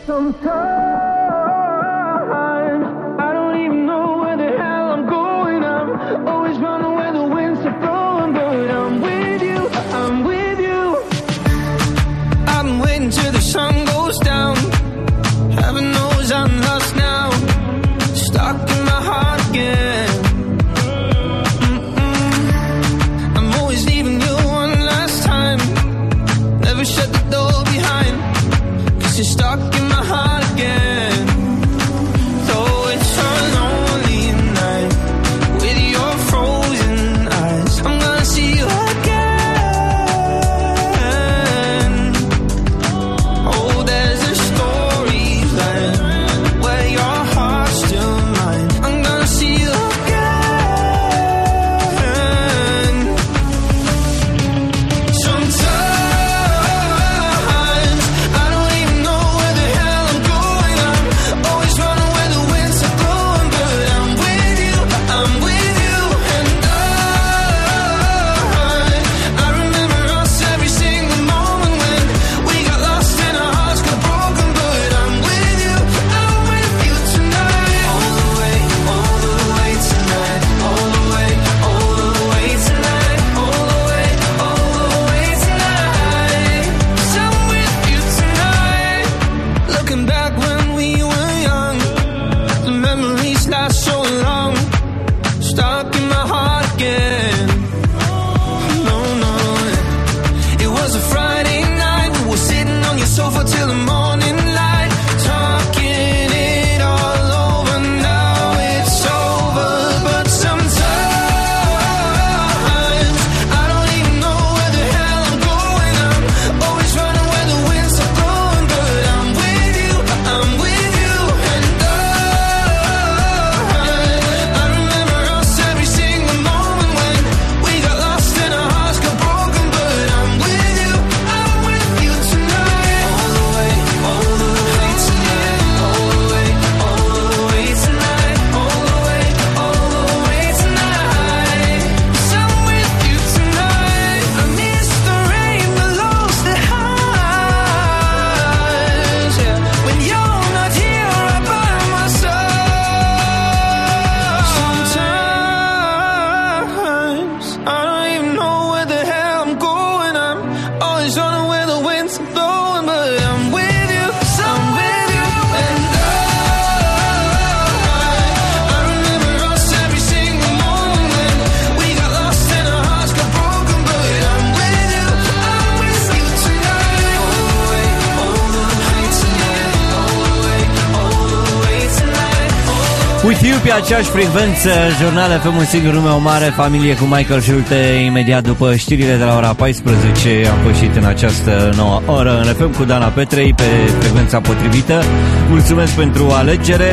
With You pe aceeași frecvență, Jurnal FM, un singur nume, o mare familie cu Michael Schulte. Imediat după știrile de la ora 14 am pășit în această nouă oră în FM cu Dana Petrei pe frecvența potrivită. Mulțumesc pentru alegere.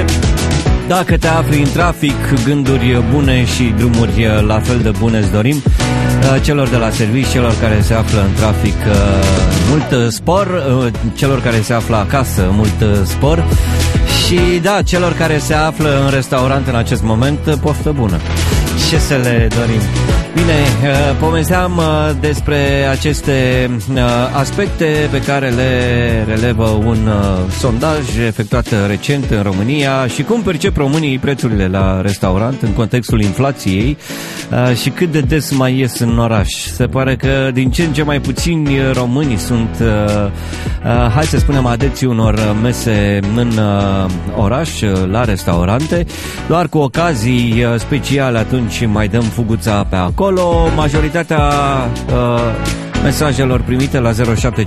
Dacă te afli în trafic, gânduri bune și drumuri la fel de bune îți dorim. Celor de la serviciu, celor care se află în trafic, mult spor. Celor care se află acasă, mult spor. Și da, celor care se află în restaurant în acest moment, poftă bună. Ce să le dorim? Bine, povesteam despre aceste aspecte pe care le relevă un sondaj efectuat recent în România și cum percep românii prețurile la restaurant în contextul inflației și cât de des mai ies în oraș. Se pare că din ce în ce mai puțini români sunt, hai să spunem, adepții unor mese în oraș, la restaurante. Doar cu ocazii speciale atunci mai dăm fuguța pe acolo. Majoritatea mesajelor primite la 0755980000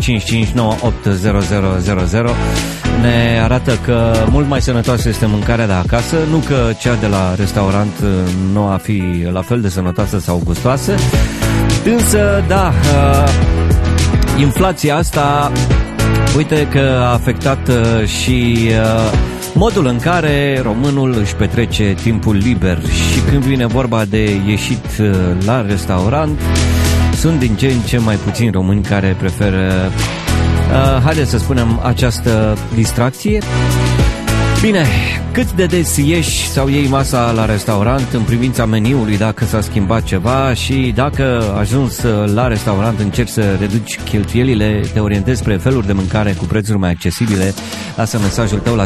ne arată că mult mai sănătoasă este mâncarea de acasă, nu că cea de la restaurant nu a fi la fel de sănătoasă sau gustoasă. Însă, da, inflația asta, uite că a afectat și modul în care românul își petrece timpul liber. Și când vine vorba de ieșit la restaurant, sunt din ce în ce mai puțini români care preferă, haideți să spunem, această distracție. Bine, cât de des ieși sau iei masa la restaurant în privința meniului, dacă s-a schimbat ceva și dacă ajuns la restaurant încerci să reduci cheltuielile, te orientezi spre feluri de mâncare cu prețuri mai accesibile, lasă mesajul tău la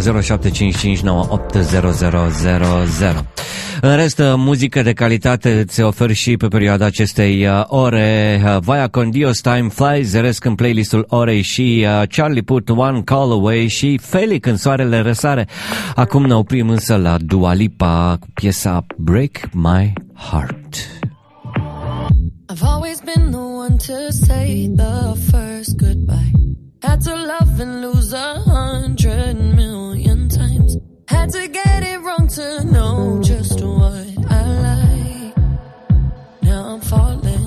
0755980000. În rest, muzică de calitate îți ofer și pe perioada acestei ore. Vaya con Dios, Time Flies, zăresc în playlistul orei și Charlie Puth, One Call Away și Feli când soarele răsare. Acum ne oprim însă la Dua Lipa cu piesa Break My Heart. I've always been the one to say the first goodbye. Had to love and lose 100 million times. Had to get it wrong to know just what I like. Now I'm falling.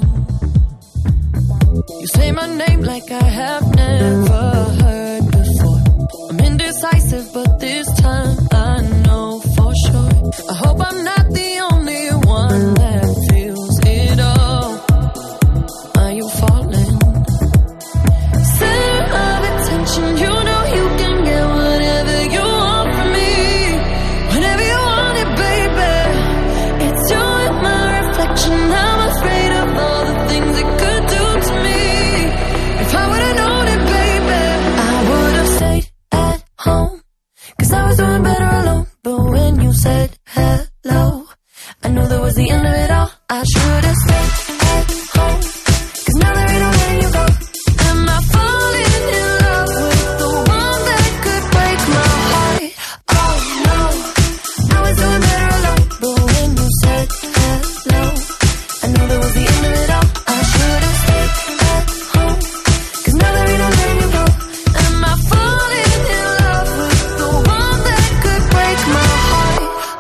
You say my name like I have never heard before. I'm indecisive, but this time I know for sure. I hope I'm not the only one that feels it all. Are you falling? Center of attention, you know you can get whatever you want from me. Whenever you want it, baby. It's you and my reflection. I'm afraid of all the things it could do to me. If I would've known it, baby, I would've stayed at home. 'Cause I was doing better alone. But when you said hello, I knew that was the end of it all. I should've stayed at home. 'Cause now there ain't no letting you go. Am I falling in love with the one that could break my heart? Oh no, I was doing better alone. But when you said hello, I knew that was the end of it all. I should've stayed at home. 'Cause now there ain't no letting you go. Am I falling in love with the one that could break my heart?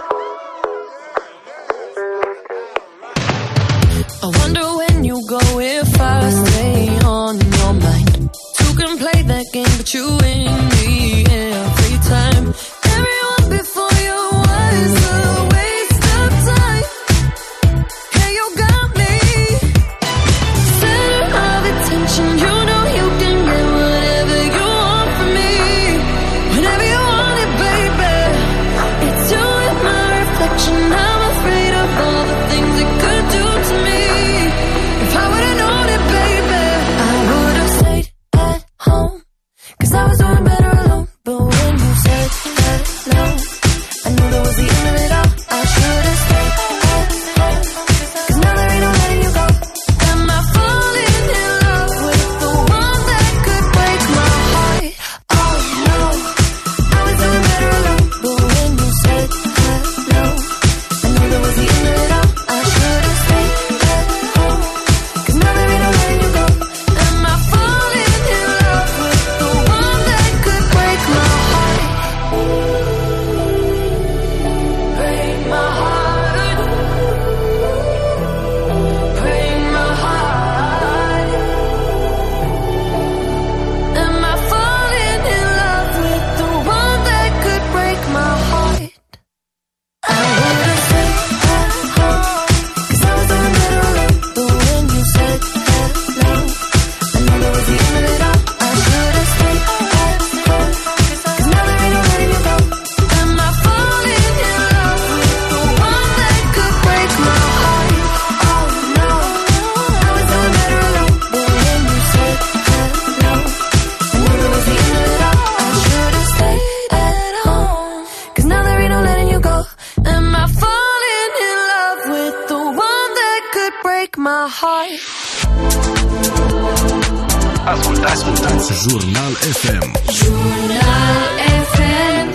I wonder when you go if I stay on your mind. Two can play that game, but you win me every time. Everyone before you was a waste of time. Hey, you got me. Center of attention, you know you can get whatever you want from me. Whenever you want it, baby. It's you and my reflection. I'm afraid of all the things it could do to me. If I would've known it, baby, I would've stayed at home. 'Cause I was doing better alone. But when you said hello, I knew that was the end of it all. I should've stayed at home. 'Cause now there ain't no letting you go. Am I falling in love with the one that could break my heart? Oh no, I was doing better alone. But when you said hello, I knew that was the end of it all. I should've stayed at home. 'Cause now there ain't no letting you go. Am I falling in love with the one that could break my heart? Break my heart. Break my heart. Am I falling in love with the one that could break my heart? I would've stayed at home. 'Cause I was doing better alone. But when you said hello, I knew that was the end of it all. I should've stayed at home. 'Cause now there ain't no letting you go. Am I falling in love with the one that could break my heart? Oh no, I was doing better alone. But when you said hello, I knew that was the end of it all. I should've stayed at home. 'Cause now there ain't no letting you go. Am I falling in love with the one that could break my heart? Ascultați Jurnal FM. Jurnal FM.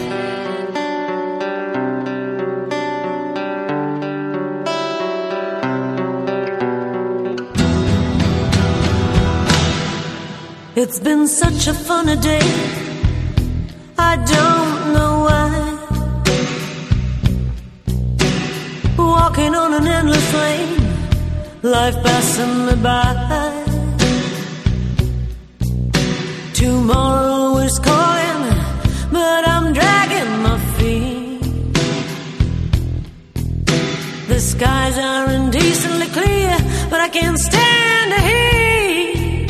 It's been such a funny day. I don't know why. Walking on an endless lane, life passing me by. Tomorrow is calling, but I'm dragging my feet. The skies are indecently clear, but I can't stand the heat.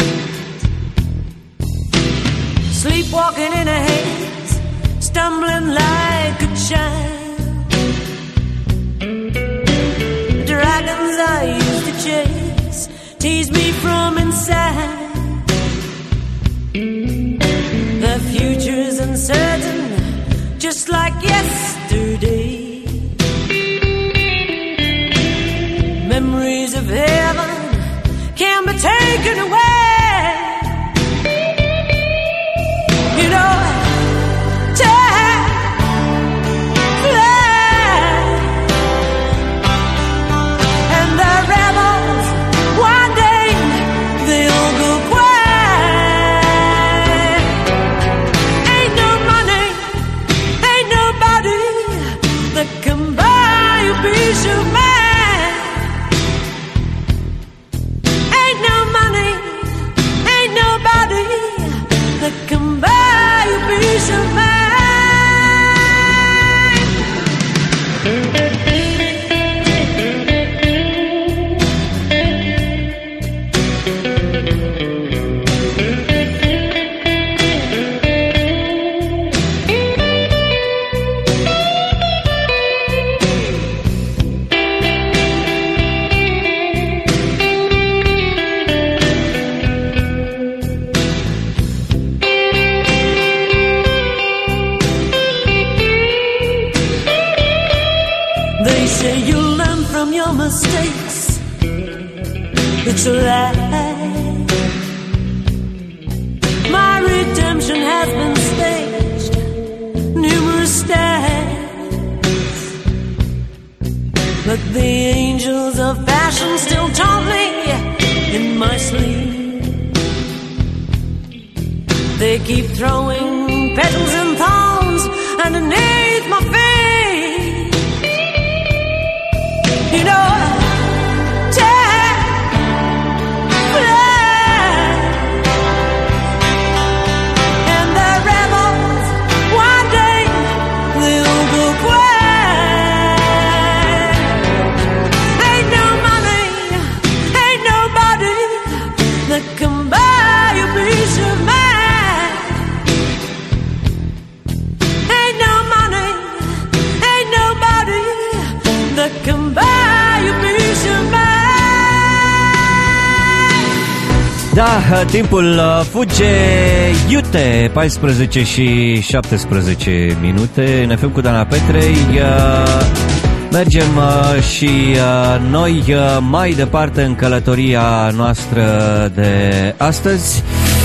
Sleepwalking in a haze, stumbling like like a child. Dragons I used to chase tease me from inside. The future's uncertain, just like yesterday. Memories of heaven can be taken away. You know, time flies, and the rebels one day they'll go quiet. Ain't no money, ain't nobody that can buy a peace of mind. That can buy a peace of mind. They say you learn from your mistakes. It's a lie. My redemption has been staged numerous times, but the angels of fashion still taunt me in my sleep. They keep throwing petals and thorns underneath my feet. You know, time flies, and the rebels one day they'll go quiet. Ain't no money, ain't nobody that can buy a peace of mind. Ain't no money, ain't nobody that can buy. Da, timpul fuge iute, 14 și 17 minute. Ne fim cu Dana Petrei. Mergem și noi mai departe în călătoria noastră de astăzi.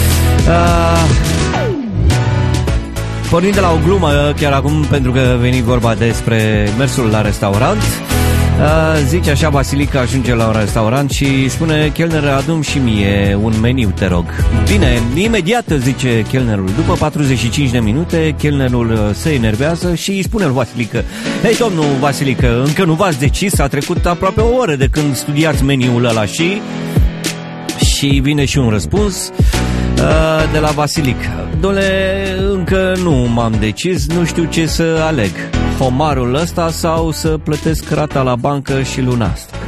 Pornind de la o glumă chiar acum, pentru că veni vorba despre mersul la restaurant. Zice așa Vasilica, ajunge la un restaurant și spune: chelner, adu-mi și mie un meniu, te rog. Bine, imediat, zice chelnerul. După 45 de minute, chelnerul se enervează și îi spune lui Vasilică: hei, domnul Vasilică, încă nu v-ați decis? A trecut aproape o oră de când studiați meniul ăla. Și vine și un răspuns de la Vasilică: dole, încă nu m-am decis, nu știu ce să aleg, homarul ăsta sau să plătesc rata la bancă și luna asta.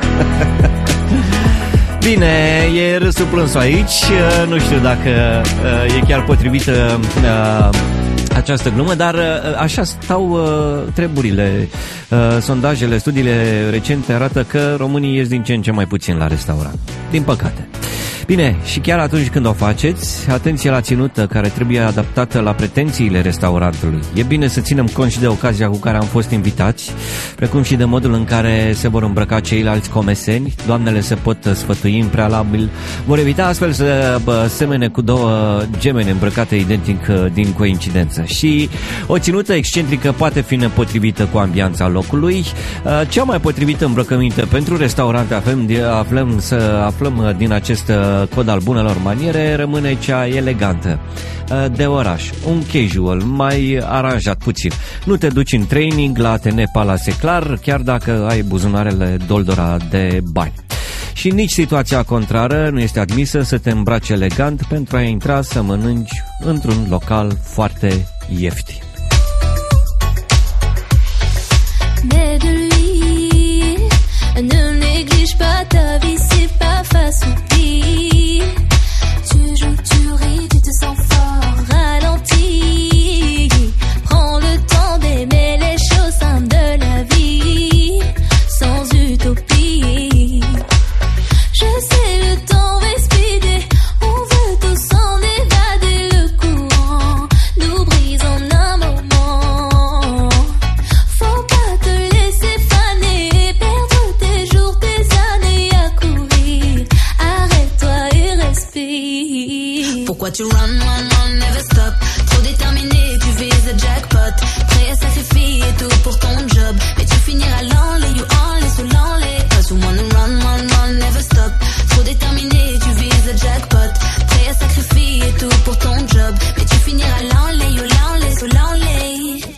Bine, e râsul plânsul aici. Nu știu dacă e chiar potrivită această glumă, dar așa stau treburile. Sondajele, studiile recente arată că românii ies din ce în ce mai puțin la restaurant, din păcate. Bine, și chiar atunci când o faceți, atenție la ținută, care trebuie adaptată la pretențiile restaurantului. E bine să ținem cont și de ocazia cu care am fost invitați, precum și de modul în care se vor îmbrăca ceilalți comeseni. Doamnele se pot sfătui în prealabil, vor evita astfel să semene cu două gemene îmbrăcate identic din coincidență. Și o ținută excentrică poate fi nepotrivită cu ambianța locului. Cea mai potrivită îmbrăcăminte pentru restaurante aflăm din acest cod al bunelor maniere rămâne cea elegantă de oraș, un casual mai aranjat puțin. Nu te duci în training la Atene Palace Clar, chiar dacă ai buzunarele doldora de bani. Și nici situația contrară nu este admisă să te îmbraci elegant pentru a intra să mănânci într-un local foarte ieftin. Ne néglige pas ta vie, c'est pas facile. Tu joues, tu ris, tu te sens fort, ralenti. Prends le temps d'aimer. run, never stop. Trop déterminé, tu vises le jackpot. Prêt à sacrifier tout pour ton job, mais tu finiras l'enlay, you enlay sous l'enlay. Cause you wanna run, never stop. Trop déterminé, tu vises le jackpot. Prêt à sacrifier tout pour ton job, mais tu finiras l'enlay, you l'enlay sous l'enlay.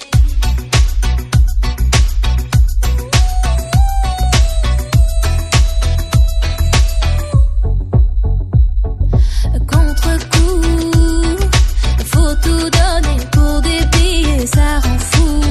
Ça rend fou,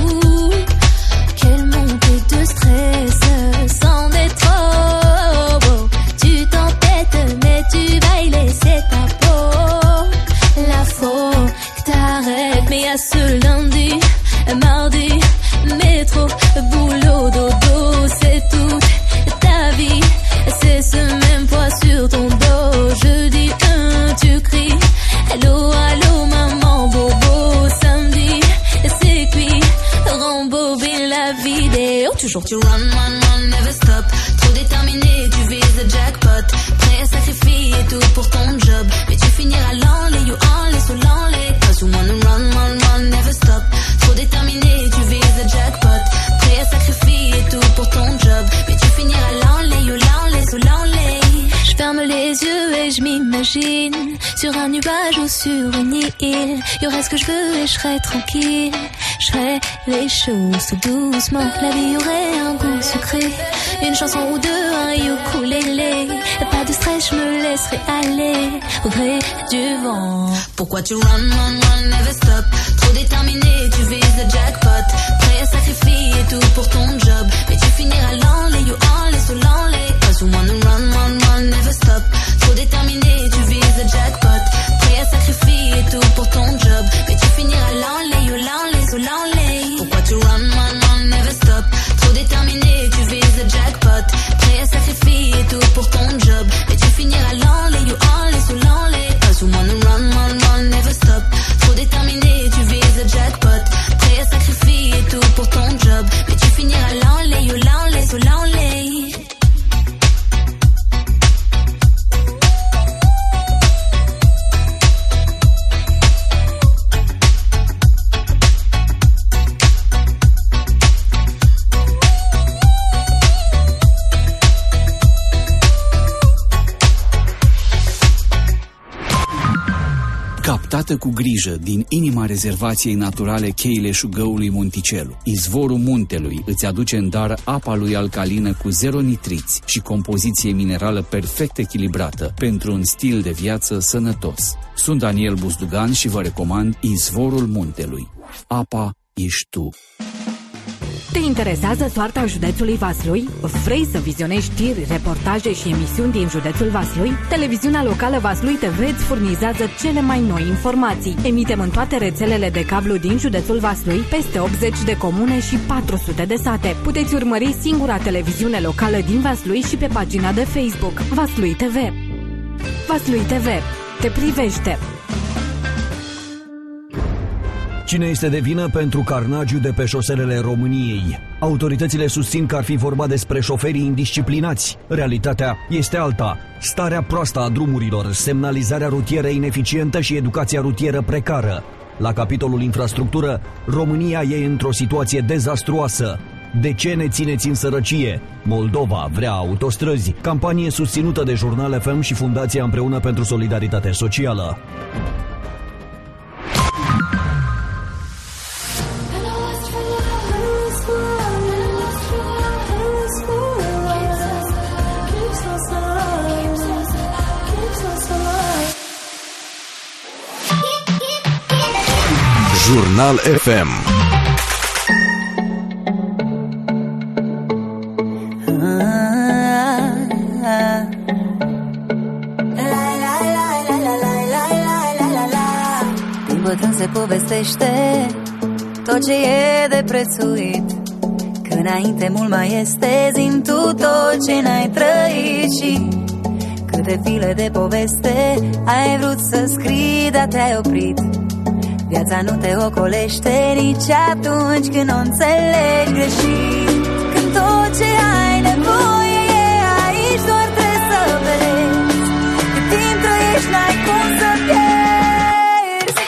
quelle montée de stress, c'en est trop. Oh, tu t'entêtes mais tu vas y laisser ta peau. La faut que t'arrêtes, mais à ce lundi, mardi, métro, boulot, dodo, c'est toute ta vie. C'est ce même poids sur ton dos. Jeudi 1, tu cries allô, allô maman, bobo. Samedi, c'est cuit, rembobine la vidéo. Toujours tu run, never stop. Trop déterminé, tu vises le jackpot. Prêt à sacrifier tout pour ton job, mais tu finiras l'enlay, you enlay sous l'enlay. Cause you wanna run, never stop. Trop déterminé, tu vises le jackpot. Prêt à sacrifier tout pour ton job, mais tu finiras l'enlay, you l'enlay sous l'enlay. Je ferme les yeux et je m'imagine sur un nuage ou sur une île. Y'aurait ce que je veux et je serais tranquille. Je ferais les choses tout doucement. La vie aurait un goût sucré. Une chanson ou deux, un ukulélé. Pas de stress, je me laisserai aller au gré du vent. Pourquoi tu run, never stop. Trop déterminé, tu vises le jackpot. Prêt à sacrifier tout pour ton job, mais tu finiras l'enlay, you enlay sous l'enlay. Cause you wanna run, never stop. Trop déterminé, tu vises le jackpot. Prêt à sacrifier tout pour ton job, mais tu finiras l'enlay, you l'enlay sous l'enlay. Pourquoi tu run, never stop. Trop déterminé, tu vises le jackpot. Prêt à sacrifier tout pour ton job, mais tu finiras l'enlay, you enlay sous l'enlay. Cause you wanna run, never stop. Trop déterminé, tu vises le jackpot. Prêt à sacrifier tout pour ton job, mais tu finiras l'enlay, you l'enlay sous l'enlay. Captată cu grijă din inima rezervației naturale cheile Șugăului Monticelu, izvorul muntelui îți aduce în dar apa lui alcalină cu zero nitriți și compoziție minerală perfect echilibrată pentru un stil de viață sănătos. Sunt Daniel Buzdugan și vă recomand izvorul muntelui. Apa ești tu. Te interesează soarta județului Vaslui? Vrei să vizionezi știri, reportaje și emisiuni din județul Vaslui? Televiziunea locală Vaslui TV îți furnizează cele mai noi informații. Emitem în toate rețelele de cablu din județul Vaslui, peste 80 de comune și 400 de sate. Puteți urmări singura televiziune locală din Vaslui și pe pagina de Facebook Vaslui TV. Vaslui TV te privește. Cine este de vină pentru carnagiul de pe șoselele României? Autoritățile susțin că ar fi vorba despre șoferii indisciplinați. Realitatea este alta. Starea proastă a drumurilor, semnalizarea rutieră ineficientă și educația rutieră precară. La capitolul infrastructură, România e într-o situație dezastruoasă. De ce ne țineți în sărăcie? Moldova vrea autostrăzi. Campanie susținută de Jurnal FM și Fundația Împreună pentru Solidaritate Socială. Jurnal FM. Din bătrân se povestește tot ce e de prețuit, că înainte mult mai este. Zi-mi tu tot ce n-ai trăit și câte file de poveste ai vrut să scrii, dar te-ai oprit. Viața nu te ocolește nici atunci când o înțelegi greșit. Când tot ce ai nevoie e aici, doar trebuie să vezi. Cât timp trăiești, n-ai cum să pierzi.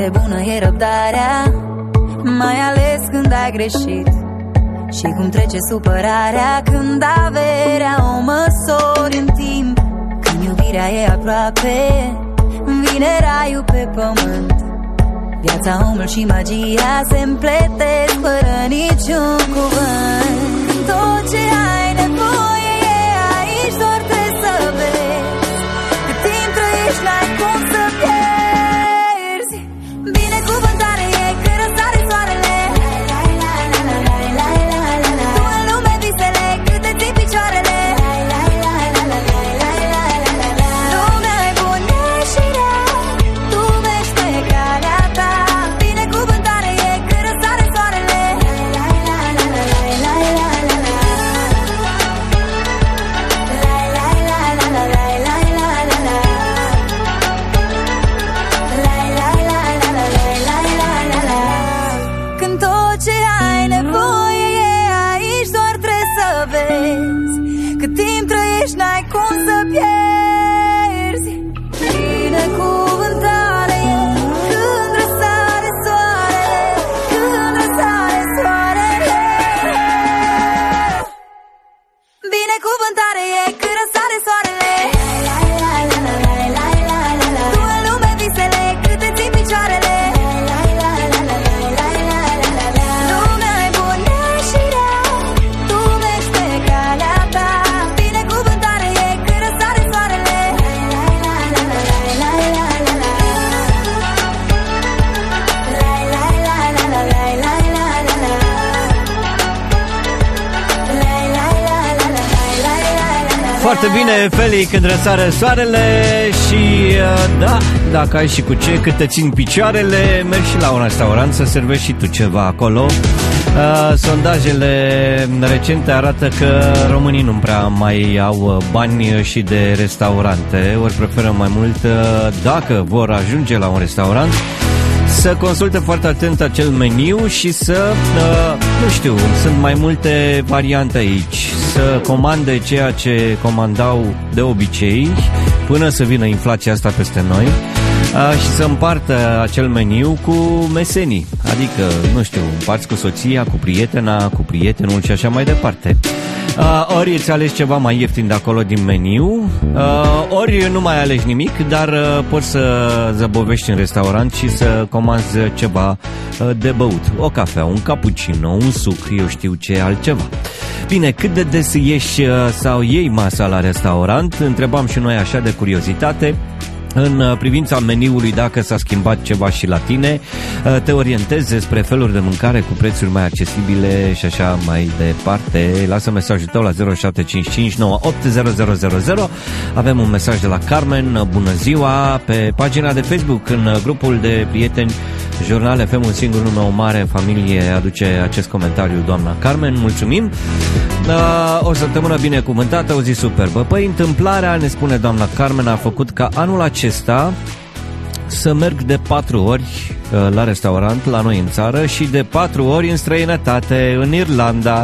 de bună e răbdarea, mai ales când ai greșit. Și cum trece supărarea când averea o măsori în timp. Când iubirea e aproape, vine raiul pe pământ. Viața, omul și magia se împletesc fără niciun cuvânt. Tot ce ai nevoie e aici, doar trebuie să vezi. Cât timp trăiești, n-ai cum să pierzi. Binecuvântare e când răsare soarele. Tu în lume visele, cât de ții picioarele. Lumea e bună și rea, tu mergi pe calea ta. Binecuvântare e când răsare soarele. Când tot ce ai nevoie e aici, doar trebuie să vezi. Cât timp trăiești, n-ai cum să pierzi. Binecuvântare e când răsare soarele, când răsare soarele. Binecuvântare e când răsare soarele. Tu în lume visele, cât de ții picioarele. Lumea e bună și rea, tu mergi pe calea ta. Binecuvântare e când răsare soarele. Foarte bine, Feli, când răsare soarele. Și da, dacă ai și cu ce, cât te țin picioarele, mergi și la un restaurant să servești și tu ceva acolo. Sondajele recente arată că românii nu prea mai au bani și de restaurante, ori preferă mai mult, dacă vor ajunge la un restaurant, să consulte foarte atent acel meniu și să, nu știu, sunt mai multe variante aici, să comande ceea ce comandau de obicei până să vină inflația asta peste noi, și să împartă acel meniu cu mesenii, adică, nu știu, împarți cu soția, cu prietena, cu prietenul și așa mai departe. Ori îți alegi ceva mai ieftin de acolo din meniu, ori nu mai alegi nimic, dar poți să zăbovești în restaurant și să comanzi ceva de băut, o cafea, un cappuccino, un suc, eu știu ce altceva. Bine, cât de des ieși sau iei masa la restaurant? Întrebam și noi așa de curiozitate. În privința meniului, dacă s-a schimbat ceva și la tine, te orientezi spre feluri de mâncare cu prețuri mai accesibile și așa mai departe. Lasă mesajul tău la 0755 980000. Avem un mesaj de la Carmen. Bună ziua! Pe pagina de Facebook, în grupul de prieteni Jurnal FM, un singur nume, o mare familie, aduce acest comentariu doamna Carmen. Mulțumim! O săptămână binecuvântată, o zi superbă. Păi, întâmplarea, ne spune doamna Carmen, a făcut ca anul acesta să merg de 4 ori la restaurant la noi în țară și de 4 ori în străinătate, în Irlanda.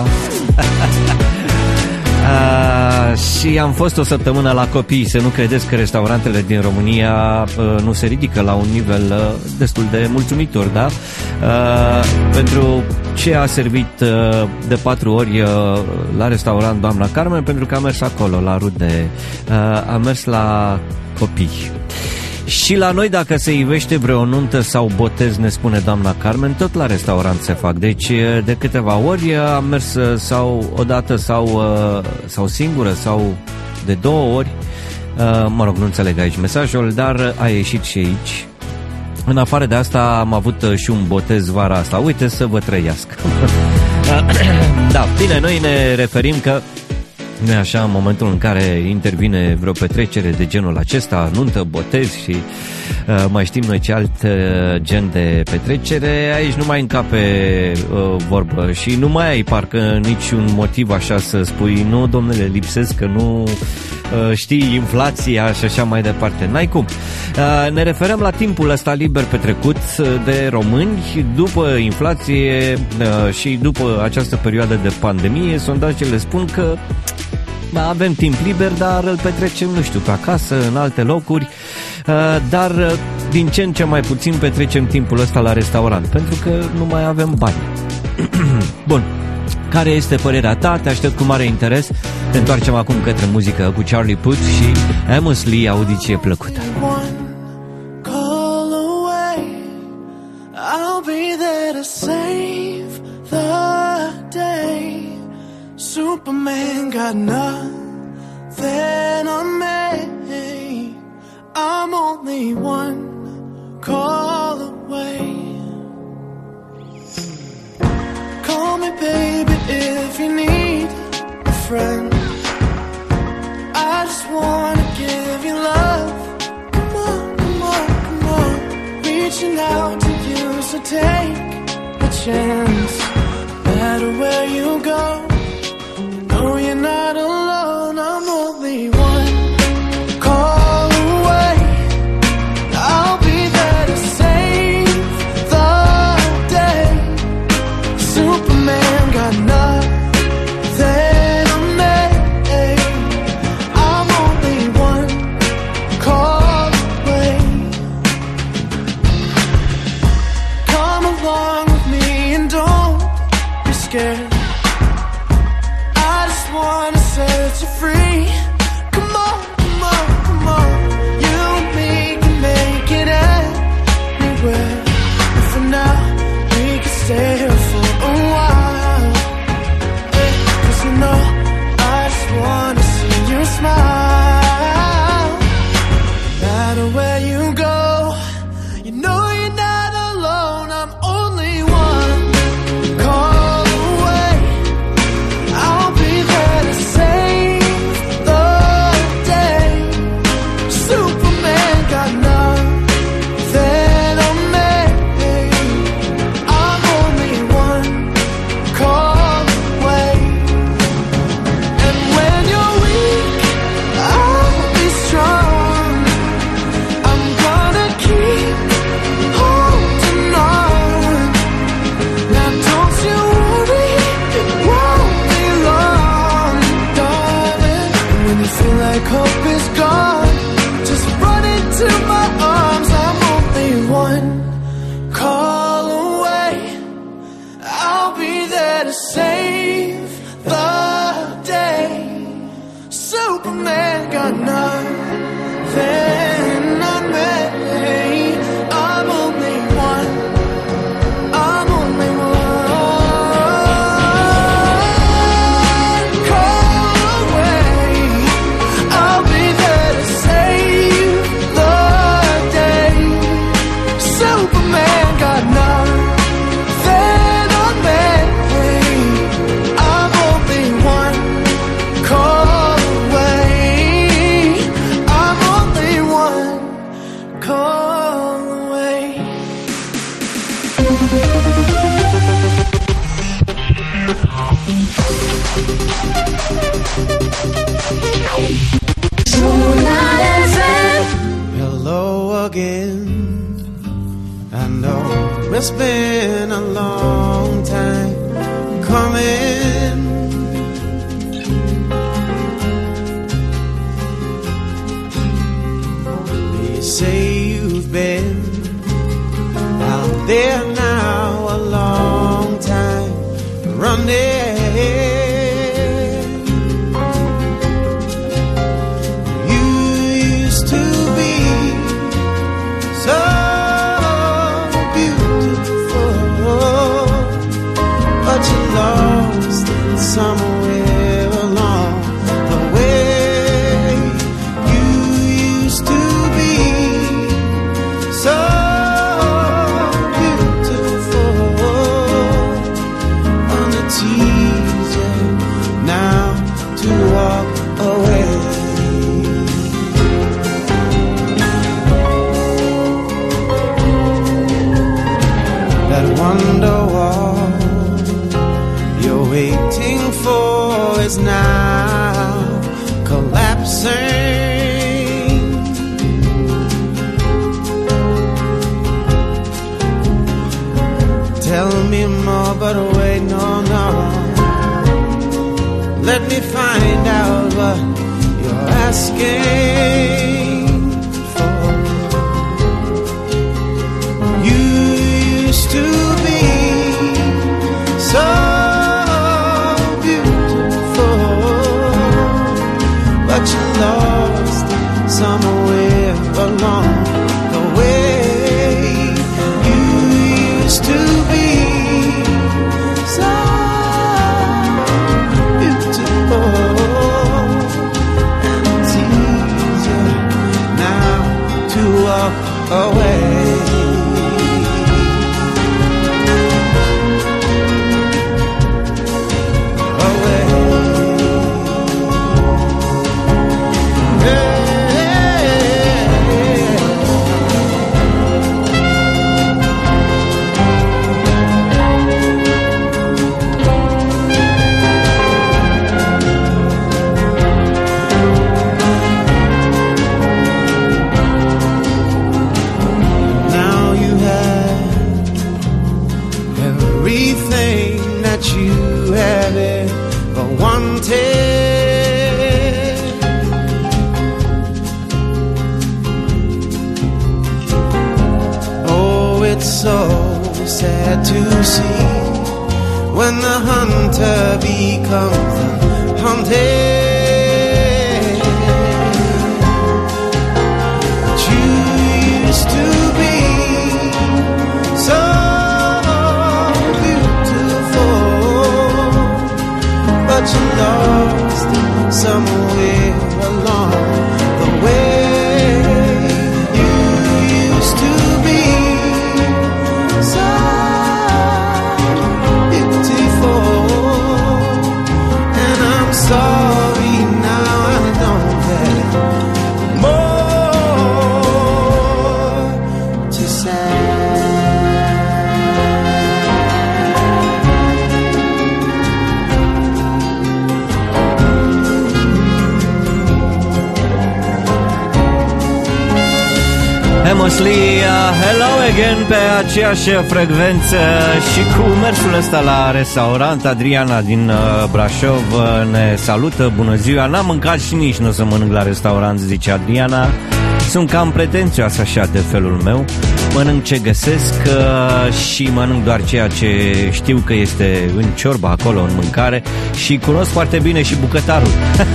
Și am fost o săptămână la copii. Să nu credeți că restaurantele din România nu se ridică la un nivel destul de mulțumitor, da? Pentru ce a servit de 4 ori la restaurant doamna Carmen? Pentru că a mers acolo la rude, a mers la copii. Și la noi, dacă se ivește vreo nuntă sau botez, ne spune doamna Carmen, tot la restaurant se fac. Deci de câteva ori am mers sau odată sau singură sau de 2 ori. Mă rog, nu înțeleg aici mesajul, dar a ieșit și aici. În afară de asta am avut și un botez vara asta. Uite să vă trăiască. Da, bine, noi ne referim că nu e așa, în momentul în care intervine vreo petrecere de genul acesta, nuntă, botez și mai știm noi ce alt gen de petrecere, aici nu mai încape vorbă și nu mai ai parcă niciun motiv așa să spui nu, domnule, lipsesc, că nu știi, inflația și așa mai departe. N-ai cum. Ne referăm la timpul ăsta liber petrecut de români după inflație și după această perioadă de pandemie. Sondajele spun că avem timp liber, dar îl petrecem, nu știu, pe acasă, în alte locuri, dar din ce în ce mai puțin petrecem timpul ăsta la restaurant, pentru că nu mai avem bani. Bun, care este părerea ta? Te aștept cu mare interes. Ne întoarcem acum către muzică cu Charlie Puth și Amos Lee, audiție plăcută. I'll be there to save the day. Superman got nothing on me. I'm only one call away. Call me baby if you need a friend. I just wanna give you love. Come on, come on, come on. Reaching out to you, so take a chance. No matter where you go, you know you're not alone. I'm only one call away. I'll be there to save the day. Superman got nothing on me. I'm only one call away. Come along with me and don't be scared. I just wanna set you free. Come on, come on, come on. You and me can make it anywhere. And for now, we can stay here for a while. Hey, 'cause you know, I just wanna see you smile. No matter where you go, you know you're not alone. I'm only one call away. I'll be there to save the day. Superman got nothing on me. I'm only one call away. And when you're weak, I'll be strong. I'm gonna keep holding on. Now don't you worry, it won't be long, darling. When you feel like hope is gone, just run into my arms. I'm only one call away. I'll be there to save the day. Superman got nothing on me. I'm only one. I'm only one call away. I'll be there to save the day. Superman got nothing on me. I'm only one call away. I'm only one call away. Hello again. I know it's been a long time coming. You say you've been out there now a long time running. You used to be so beautiful, but you lost it somewhere along the way. You used to be so beautiful, and it's easy now to walk away. That Wonderwall you're waiting for is now collapsing. Tell me more, but wait, no, no. Let me find out what you're asking for. walk away. So sad to see when the hunter becomes the hunted. But you used to be so beautiful, but you lost somewhere along the way. Sorry, now I don't have more to say. Amos Lee, hello again pe aceeași frecvență și cu mersul ăsta la restaurant. Adriana din Brașov ne salută, bună ziua. N-am mâncat și nici nu o să mănânc la restaurant, zice Adriana. Sunt cam pretențioasă așa de felul meu. Mănânc ce găsesc și mănânc doar ceea ce știu că este în ciorba acolo, în mâncare. Și cunosc foarte bine și bucătarul.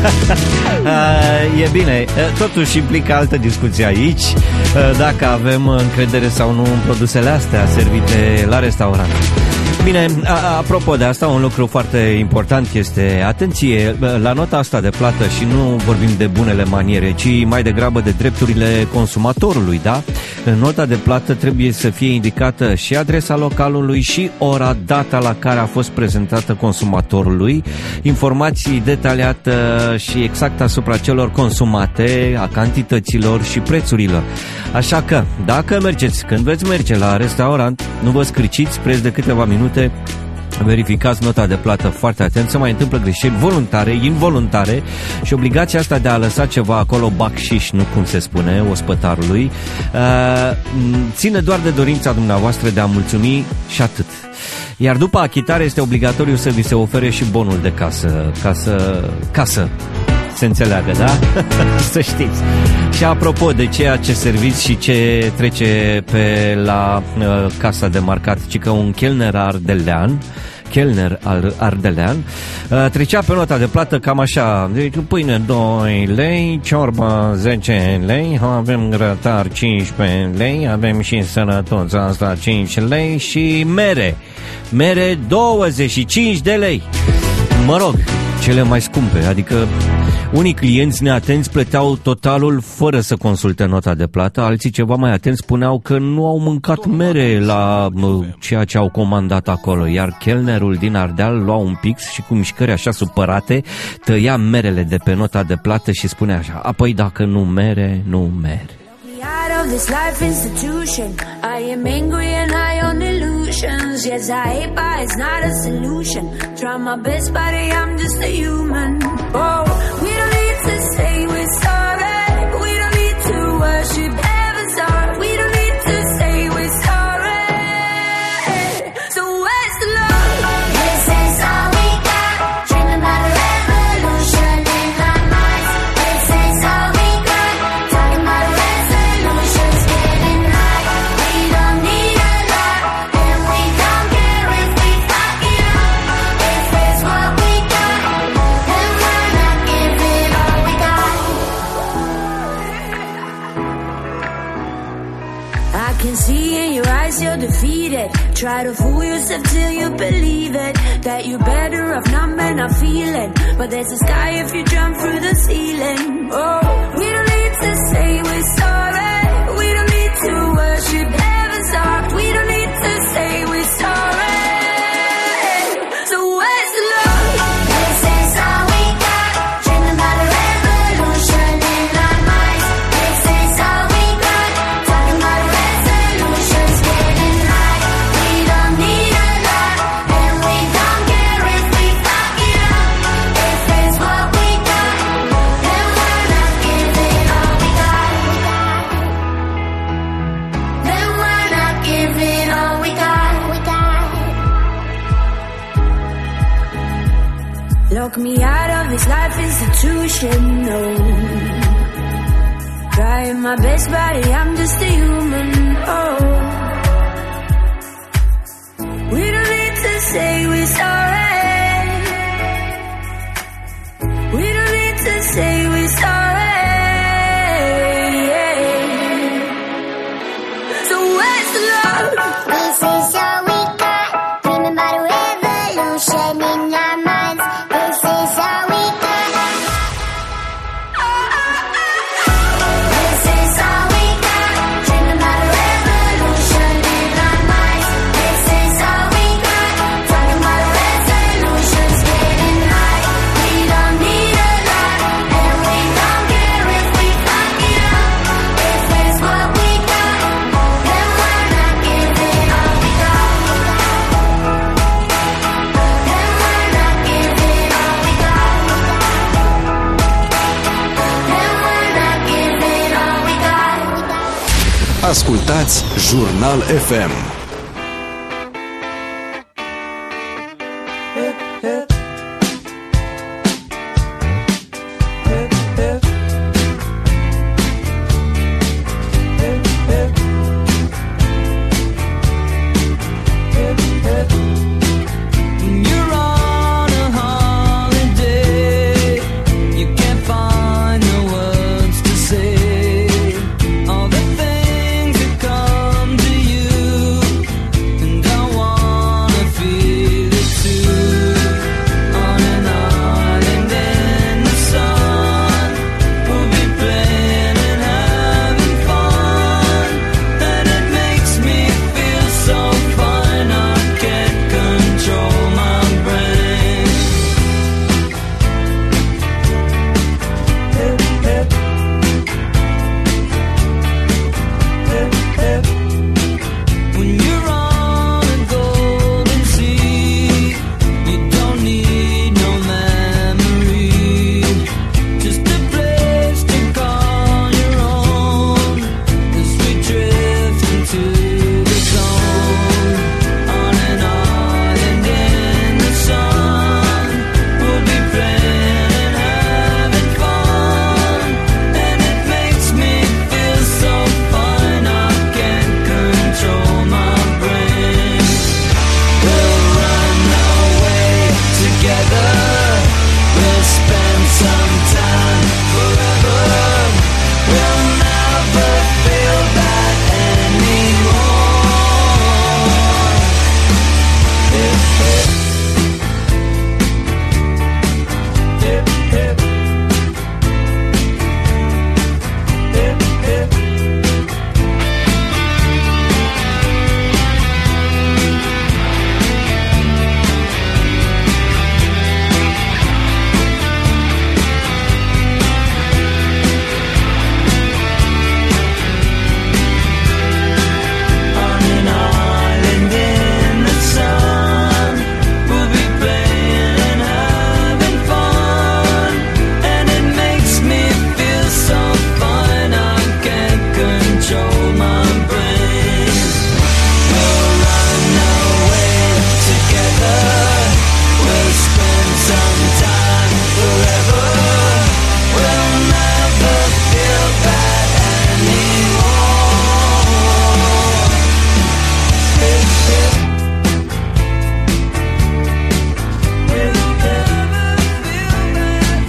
E bine, totuși implică altă discuție aici, dacă avem încredere sau nu în produsele astea servite la restaurant. Bine, apropo de asta, un lucru foarte important este, atenție, la nota asta de plată și nu vorbim de bunele maniere, ci mai degrabă de drepturile consumatorului, da? În nota de plată trebuie să fie indicată și adresa localului și ora, data la care a fost prezentată consumatorului, informații detaliate și exact asupra celor consumate, a cantităților și prețurilor. Așa că, dacă mergeți, când veți merge la restaurant, nu vă scriciți preț de câteva minute, verificați nota de plată foarte atent, se mai întâmplă greșeli voluntare, involuntare și obligația asta de a lăsa ceva acolo, bacșiș, nu cum se spune, ospătarului, ține doar de dorința dumneavoastră de a mulțumi și atât. Iar după achitare este obligatoriu să vi se ofere și bonul de casă. Se înțeleagă, da? Să știți. Și apropo de ceea ce serviți și ce trece pe la casa de marcat, ci că un chelner ardelean trecea pe nota de plată cam așa, deci pâine 2 lei, ciorbă 10 lei, avem grătar 15 lei, avem și sănătoța asta 5 lei și mere 25 de lei. Mă rog, cele mai scumpe, adică unii clienți neatenți plăteau totalul fără să consulte nota de plată, alții ceva mai atenți spuneau că nu au mâncat mere la ceea ce au comandat acolo, iar chelnerul din Ardeal lua un pix și cu mișcări așa supărate tăia merele de pe nota de plată și spunea așa: apoi dacă nu mere, nu mere. Out of this life institution, I am angry and high on illusions. Yes, I hate, but it's not a solution. Try my best, buddy, I'm just a human. Oh, we don't need to say we're sorry. We don't need to worship heaven's heart. We don't need to say we're sorry. So where's the love? This is all we got. Dreaming about a revolution in our minds. This is all we got. Talking about a resolutions getting high. We don't need a lot, and we don't care if we fuck it up. This is what we got, and we're not giving all we got. I can see in your eyes you're defeated. Try to fool yourself till you believe it, that you're better off numb and not feeling. But there's a sky if you jump through the ceiling. Oh, we don't need to say we're sorry. We don't Talk me out of this life institution, no. Trying my best, buddy, I'm just a human, oh. We don't need to say we're sorry. We don't need to say we're sorry. So where's the love? This is all we got. Dreaming about a revolution in our minds. This is all we got. This is all we got. Dreaming about a revolution in our minds. This is all we got. Talking about resolutions, getting high. We don't need a lot, and we don't care if we fuck it up. If it's what we got, then we're not giving all we got. Then we're not giving all we got. Then we're not giving all we got. Ascultați Jurnal FM. When you're on a holiday, you can't find the words to say. All the things that come to you, and I wanna feel it too. On an island in the sun, we'll be playing and having fun, and it makes me feel so fine. I can't control my brain. When you're on a golden sea, you don't need no memory, just a place to call your own, as we drift into the zone. On an island in the sun, we'll be playing and having fun, and it makes me feel so fine. I can't control my brain. We'll run away together. We'll spend some time forever. We'll never feel bad anymore. Hip, hip. Hip, hip. Hip, hip. On an island in the sun, we'll be playing and having fun, and it makes me feel so fine. I can't control my brain. We'll run away together. We'll spend some time forever. We'll never feel bad anymore. Hip, hip. We'll never feel bad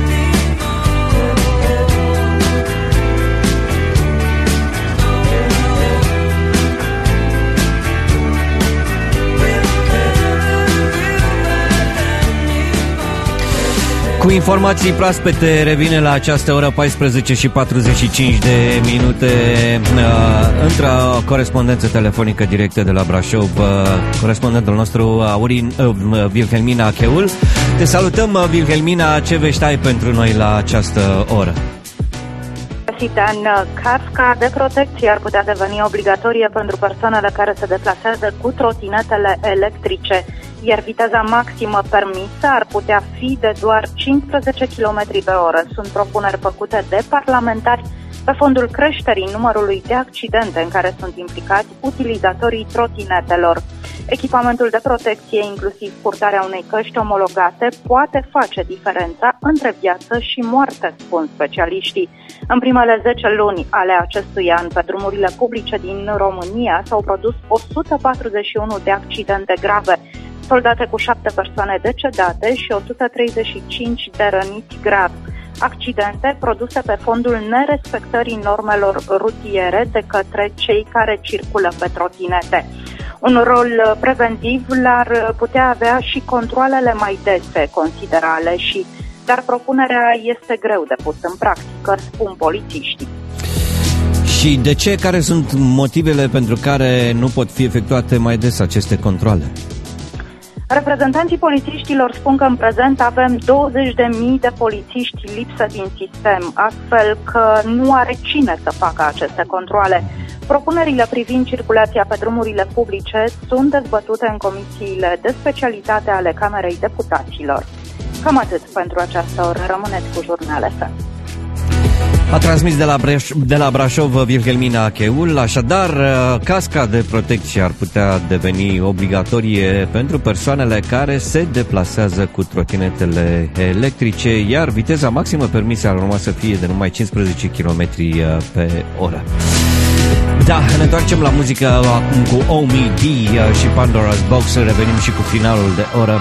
Cu informații proaspete revine la această oră 14 și 45 de minute. Intră corespondență telefonică directă de la Brașov, corespondentul nostru Wilhelmina Cheul. Te salutăm, Wilhelmina, ce vești ai pentru noi la această oră? În casca de protecție ar putea deveni obligatorie pentru persoanele care se deplasează cu trotinetele electrice, iar viteza maximă permisă ar putea fi de doar 15 km pe oră. Sunt propuneri făcute de parlamentari pe fondul creșterii numărului de accidente în care sunt implicați utilizatorii trotinetelor. Echipamentul de protecție, inclusiv purtarea unei căști omologate, poate face diferența între viață și moarte, spun specialiștii. În primele 10 luni ale acestui an, pe drumurile publice din România s-au produs 141 de accidente grave, soldate cu 7 persoane decedate și 135 de răniți gravi. Accidente produse pe fondul nerespectării normelor rutiere de către cei care circulă pe trotinete. Un rol preventiv l-ar putea avea și controalele mai dese, considerale, dar propunerea este greu de pus în practică, spun polițiștii. Și de ce? Care sunt motivele pentru care nu pot fi efectuate mai des aceste controale? Reprezentanții polițiștilor spun că în prezent avem 20.000 de polițiști lipsă din sistem, astfel că nu are cine să facă aceste controale. Propunerile privind circulația pe drumurile publice sunt dezbătute în comisiile de specialitate ale Camerei Deputaților. Cam atât pentru această oră. Rămâneți cu Jurnal FM. A transmis de la Brașov Wilhelmina Cheul. Așadar, casca de protecție ar putea deveni obligatorie pentru persoanele care se deplasează cu trotinetele electrice, iar viteza maximă permisă ar urma să fie de numai 15 km pe oră. Da, ne întoarcem la muzică acum cu Omi D și Pandora's Box. Revenim și cu finalul de oră.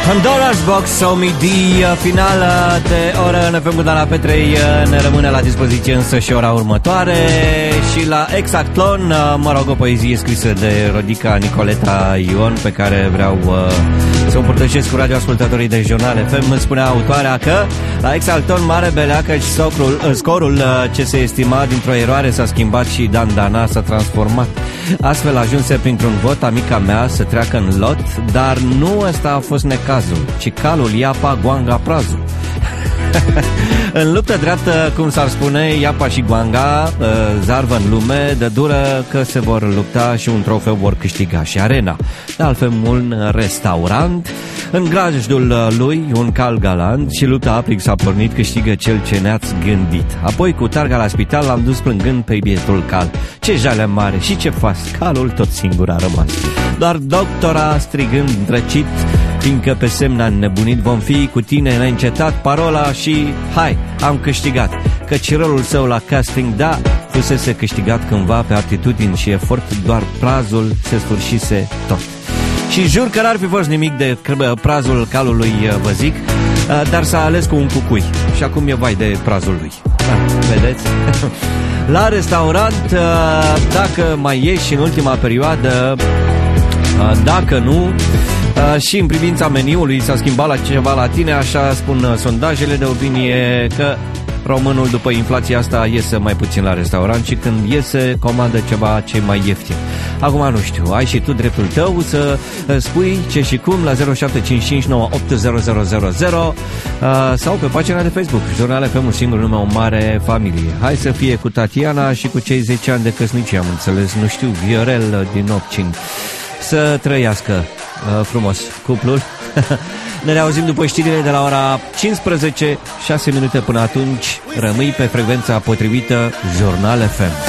Pandora's Box, Omidi, finală de oră ne făm cu Dana Petrei, ne rămâne la dispoziție însă și ora următoare și la Exactlon, mă rog, o poezie scrisă de Rodica Nicoleta Ion pe care vreau să o împărtășesc cu radioascultătorii de Jurnal FM. Îmi spunea autoarea că la Exactlon mare belea că scorul ce se estima dintr-o eroare s-a schimbat și Dan Dana s-a transformat. Astfel ajunse printr-un vot amica mea să treacă în lot, dar nu ăsta a fost necazul, ci calul Iapa, Guanga, Prazul. În luptă dreaptă, cum s-ar spune, Iapa și Guanga zarvă în lume, de dură că se vor lupta și un trofeu vor câștiga și arena. De altfel, un restaurant, în grajdul lui, un cal galant și lupta aprig s-a pornit, câștigă cel ce ne-ați gândit. Apoi, cu targa la spital, l-am dus plângând pe bietul cal. Ce jale mare și ce fas, calul tot singur a rămas. Doar doctora strigând drăcit, fiindcă pe semn a nebunit, vom fi cu tine neîncetat, parola și hai, am câștigat. Căci rolul său la casting, da, fusese câștigat cândva pe aptitudini și efort, doar prazul se sfârșise tot. Și jur că n-ar fi fost nimic de prazul calului, vă zic, dar s-a ales cu un cucui și acum e vai de prazul lui. Vedeți? La restaurant, dacă mai ieși în ultima perioadă, dacă nu, și în privința meniului s-a schimbat la ceva la tine, așa spun sondajele de opinie, că românul după inflația asta iese mai puțin la restaurant și când iese comandă ceva ce mai ieftin. Acum nu știu, ai și tu dreptul tău să spui ce și cum la 0755980000 sau pe pagina de Facebook Jurnal FM, un singur nume, o mare familie. Hai să fie cu Tatiana și cu cei 10 ani de căsnicie, am înțeles, nu știu, Viorel din Opcin. Să trăiască frumos cuplul. Ne reauzim după știrile de la ora 15, 6 minute până atunci. Rămâi pe frecvența potrivită, Jurnal FM.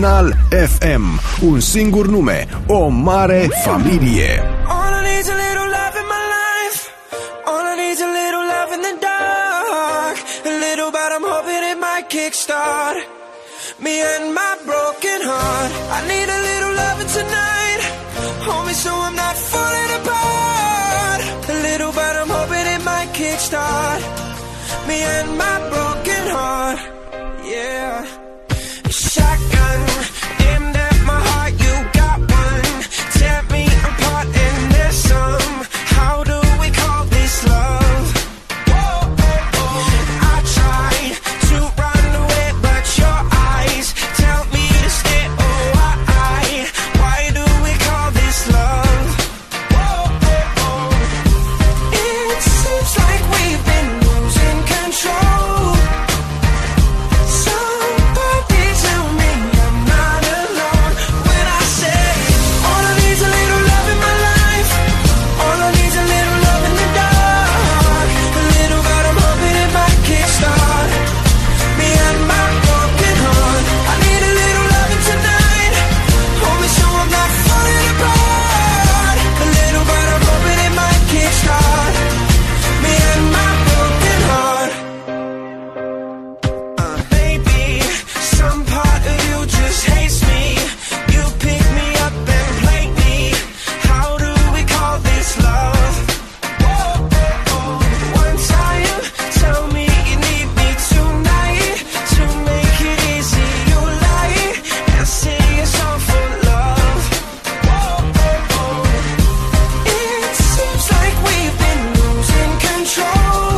Jurnal FM. Un singur nume, o mare familie. All I need's a little love in my life. All I need's a little love in the dark. A little, but I'm hoping it might kickstart me and my broken heart. I need a little loving tonight. Hold me so I'm not falling apart. A little, but I'm hoping it might kickstart me and my broken heart. Yeah. Shotgun aimed at my heart. You got one. Tear me apart and there's some. How do we call this love? Whoa, oh, oh. I tried to run away, but your eyes tell me to stay. Oh, why do we call this love? Whoa, oh, oh. It seems like we've been losing control. Somebody tell me I'm not alone when I say all I need's a little love in my life. All I need's a little love in the dark. A little, but I'm hoping it might kickstart me and my broken heart. I need a little loving tonight. Hold me so I'm not falling apart. A little, but I'm hoping it might kickstart me and my broken heart. Baby, some part of you just hates me. You pick me up and play me. How do we call this love? Whoa, oh, oh. One time, tell me you need me tonight. To make it easy, you lie and sing a song for love. Whoa, oh, oh. It seems like we've been losing control.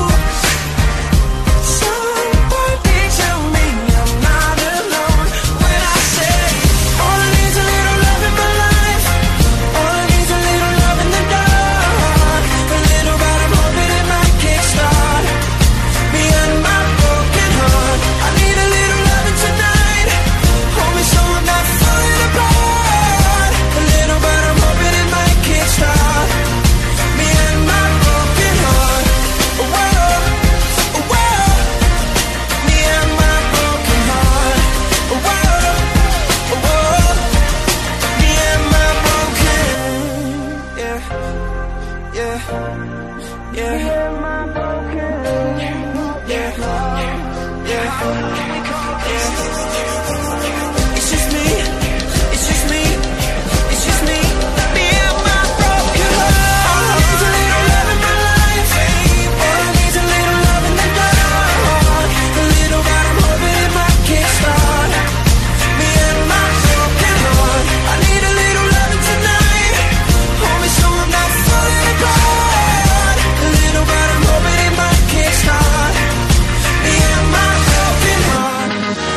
Somebody tell me I'm not alone when I say all I need's a little love in my life. All I need's a little love in the dark. A little, but I'm hoping it might kickstart me and my broken heart. I need a little loving tonight. Hold me so I'm not falling apart. A little, but I'm hoping it might kickstart me and my broken heart. Whoa, whoa. Me and my broken heart. Whoa, whoa. Me and my broken. Yeah, yeah, yeah. Yeah, yeah, yeah. It's just me. It's just me. It's just me. Me and my broken heart. All I need's a little love in my life. All I need's a little love in the dark. A little, but I'm hoping it might kickstart me and my broken heart. I need a little loving tonight. Hold me so I'm not falling apart. A little, but I'm hoping it might kickstart me and my broken heart.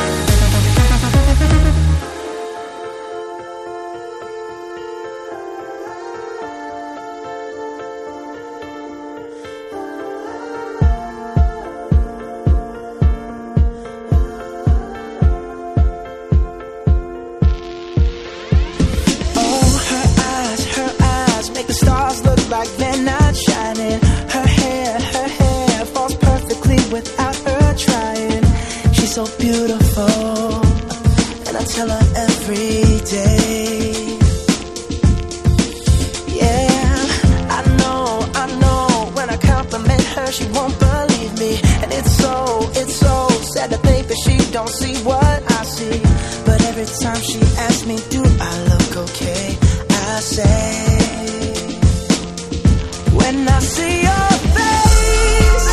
Oh, her eyes make the stars look like they're not shining. Her hair falls perfectly without her trying. She's so beautiful, and I tell her every day. Yeah, I know, when I compliment her, she won't believe me. And it's so sad to think that she don't see what I see. But every time she asks me, do I look okay? I say, when I see your face,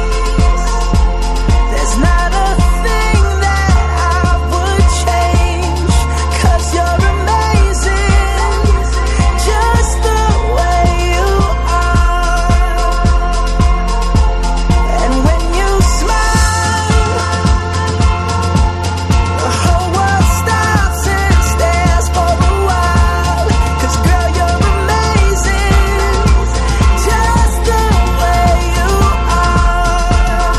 there's not a thing that I would change. 'Cause you're amazing, just the way you are. And when you smile, the whole world stops and stares for a while. 'Cause girl, you're amazing, just the way you are.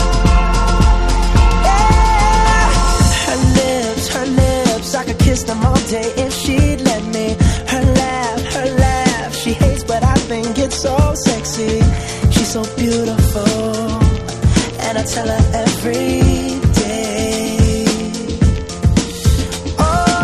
Yeah. Her lips, I could kiss them all day if she'd let me. Her laugh, she hates, but I think it's so sexy. She's so beautiful, and I tell her every day. Oh,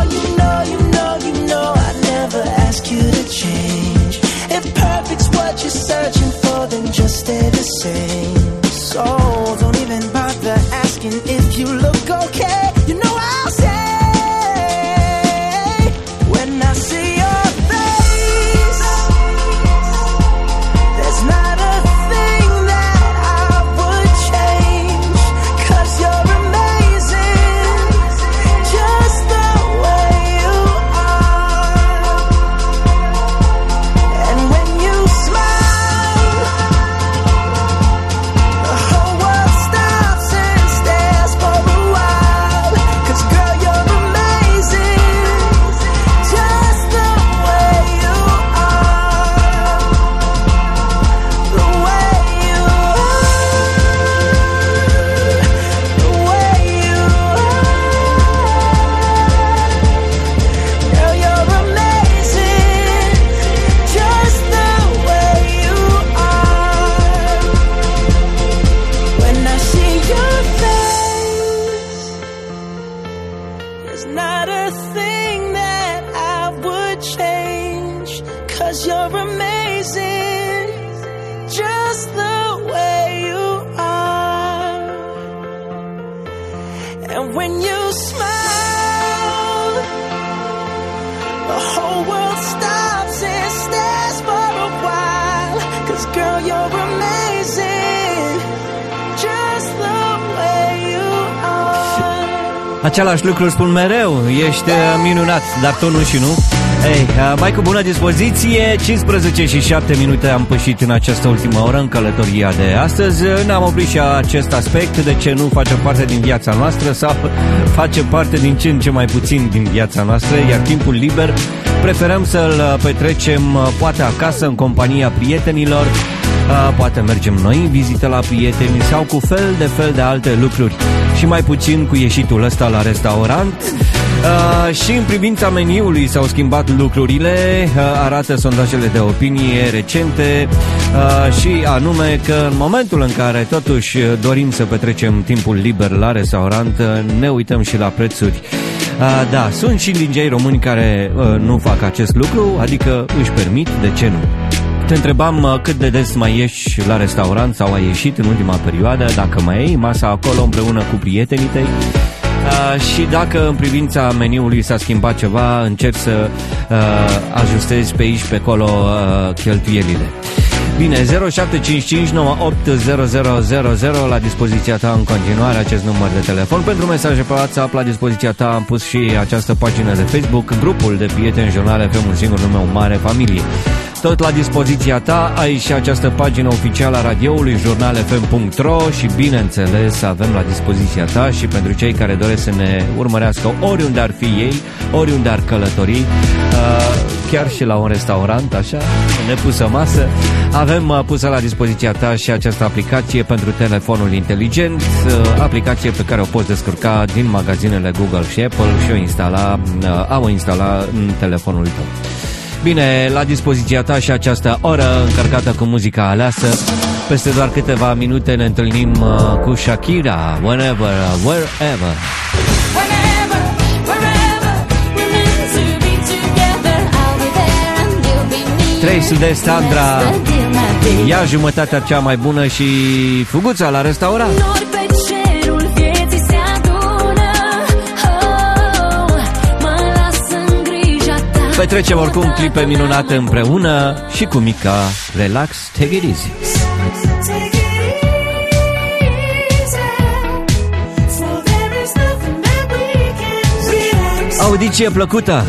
you're searching for, then just stay the same. So don't even bother asking if you look okay. You know I'll say when I see your face, there's not a thing that I would change, 'cause you're amazing, just the way you are. And when you smile, the whole world stops and stares for a while, 'cause girl, you're amazing, just the way you are. The way you are, the way you are. Girl, you're amazing, just the way you are. When I see your face, there's not a thing that I would change, 'cause you're amazing, just the way you are. And when you smile, the whole world stops and stares for a while, 'cause girl, you're amazing, just the way you are. Același lucru spun mereu, ești minunat, dar tot nu și nu. Ei, mai cu bună dispoziție, 15 și 7 minute am pășit în această ultimă oră în călătoria de astăzi. Ne-am oprit și acest aspect, de ce nu face parte din viața noastră sau face parte din ce în ce mai puțin din viața noastră, iar timpul liber preferăm să-l petrecem poate acasă în compania prietenilor, poate mergem noi în vizită la prieteni sau cu fel de alte lucruri și mai puțin cu ieșitul ăsta la restaurant. Și în privința meniului s-au schimbat lucrurile, arată sondajele de opinie recente, și anume că în momentul în care totuși dorim să petrecem timpul liber la restaurant, ne uităm și la prețuri. Da, sunt și DJ români care nu fac acest lucru, adică își permit, de ce nu? Te întrebam cât de des mai ieși la restaurant sau ai ieșit în ultima perioadă, dacă mai iei masa acolo împreună cu prietenii tăi. Și dacă în privința meniului s-a schimbat ceva, încerci să ajustezi pe aici, pe acolo cheltuielile. Bine, 0755 980000 la dispoziția ta în continuare acest număr de telefon. Pentru mesaje pe WhatsApp la dispoziția ta am pus și această pagină de Facebook, grupul de prieteni Jurnal FM, un singur nume, o mare familie. Tot la dispoziția ta ai și această pagină oficială a radioului jurnalfm.ro și bineînțeles avem la dispoziția ta și pentru cei care doresc să ne urmărească oriunde ar fi ei, oriunde ar călători, chiar și la un restaurant, așa, nepusă masă, avem pusă la dispoziția ta și această aplicație pentru telefonul inteligent, aplicație pe care o poți descărca din magazinele Google și Apple și o instala în telefonul tău. Bine, la dispoziția ta și această oră încărcată cu muzica aleasă. Peste doar câteva minute ne întâlnim cu Shakira, Whenever, Wherever. Trace de Sandra, ia jumătatea cea mai bună și fuguța la restaurant. Petrecem oricum clipe minunate împreună și cu Mica. Relax, take it easy. Audiție plăcută.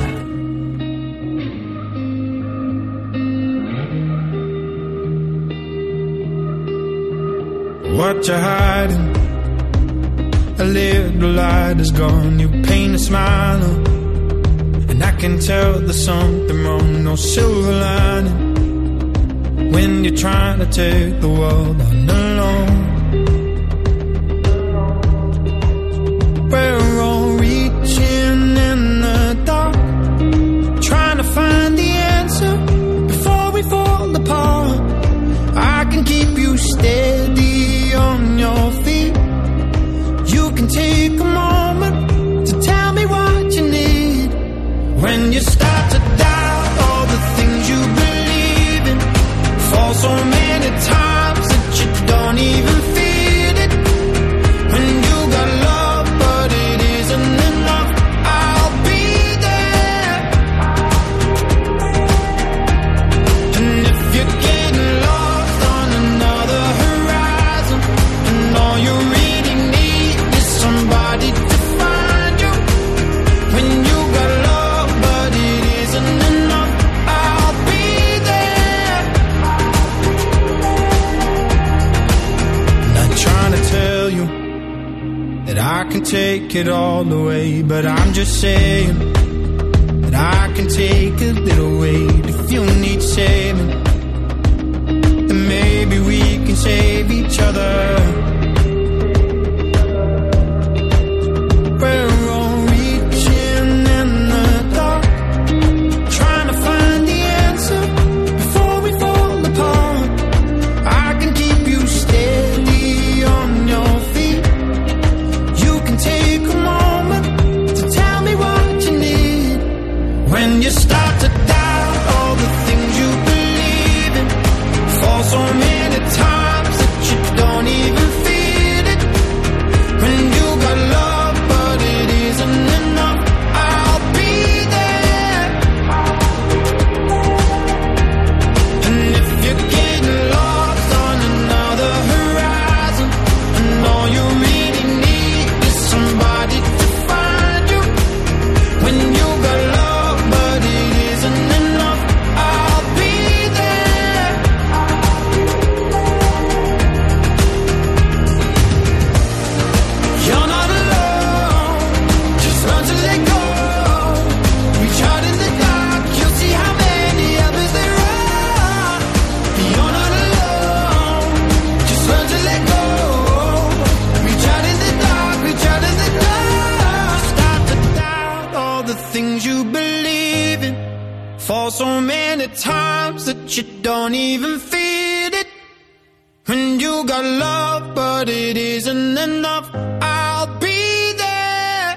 What you hiding? A little light is gone. You paint a smile and I can tell there's something wrong. No silver lining when you're trying to take the world on alone. We're all reaching in the dark, trying to find the answer before we fall apart. I can keep you steady on your feet. You can take a moment to tell me what you need. When you start to doubt all the things you believe in, fall so take it all away, but I'm just saying that I can take a little weight. If you need saving, then maybe we can save each other. We're all reaching in the dark, trying to find the answer before we fall apart. I can keep you steady on your feet. You can take a moment to tell me what you need. When you start to doubt all the things you believe in, fall so many times that you don't even feel it. When you got love but it isn't enough, I'll be there. And if you're getting lost on another horizon, and all you really need is somebody to find you. When you got love but it isn't enough, I'll be there. You're not alone, just learn to let go. Reach out in the dark, you'll see how many others there are. You're not alone, just learn to let go. Reach out in the dark, reach out in the dark. Start to doubt all the things you believe in, fall so many times that you don't even feel it. When you got love but it isn't enough, I'll be there.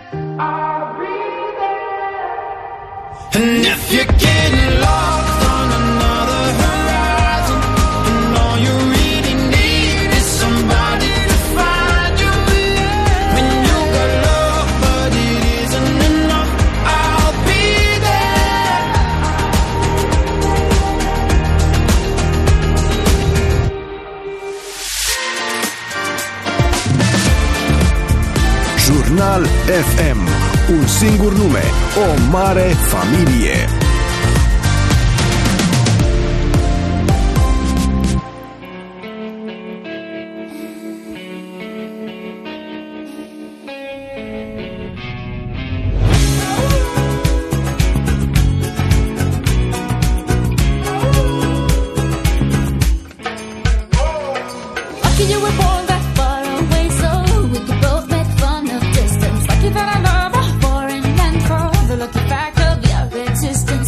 And if you're getting lost on another horizon, and all you really need is somebody to find you. When you got love but it isn't enough, I'll be there. Jurnal FM. Un singur nume, o mare familie. Lucky you were born that far away, so we could both make fun of distance. Lucky that I love a foreign land for the lucky fact of your existence.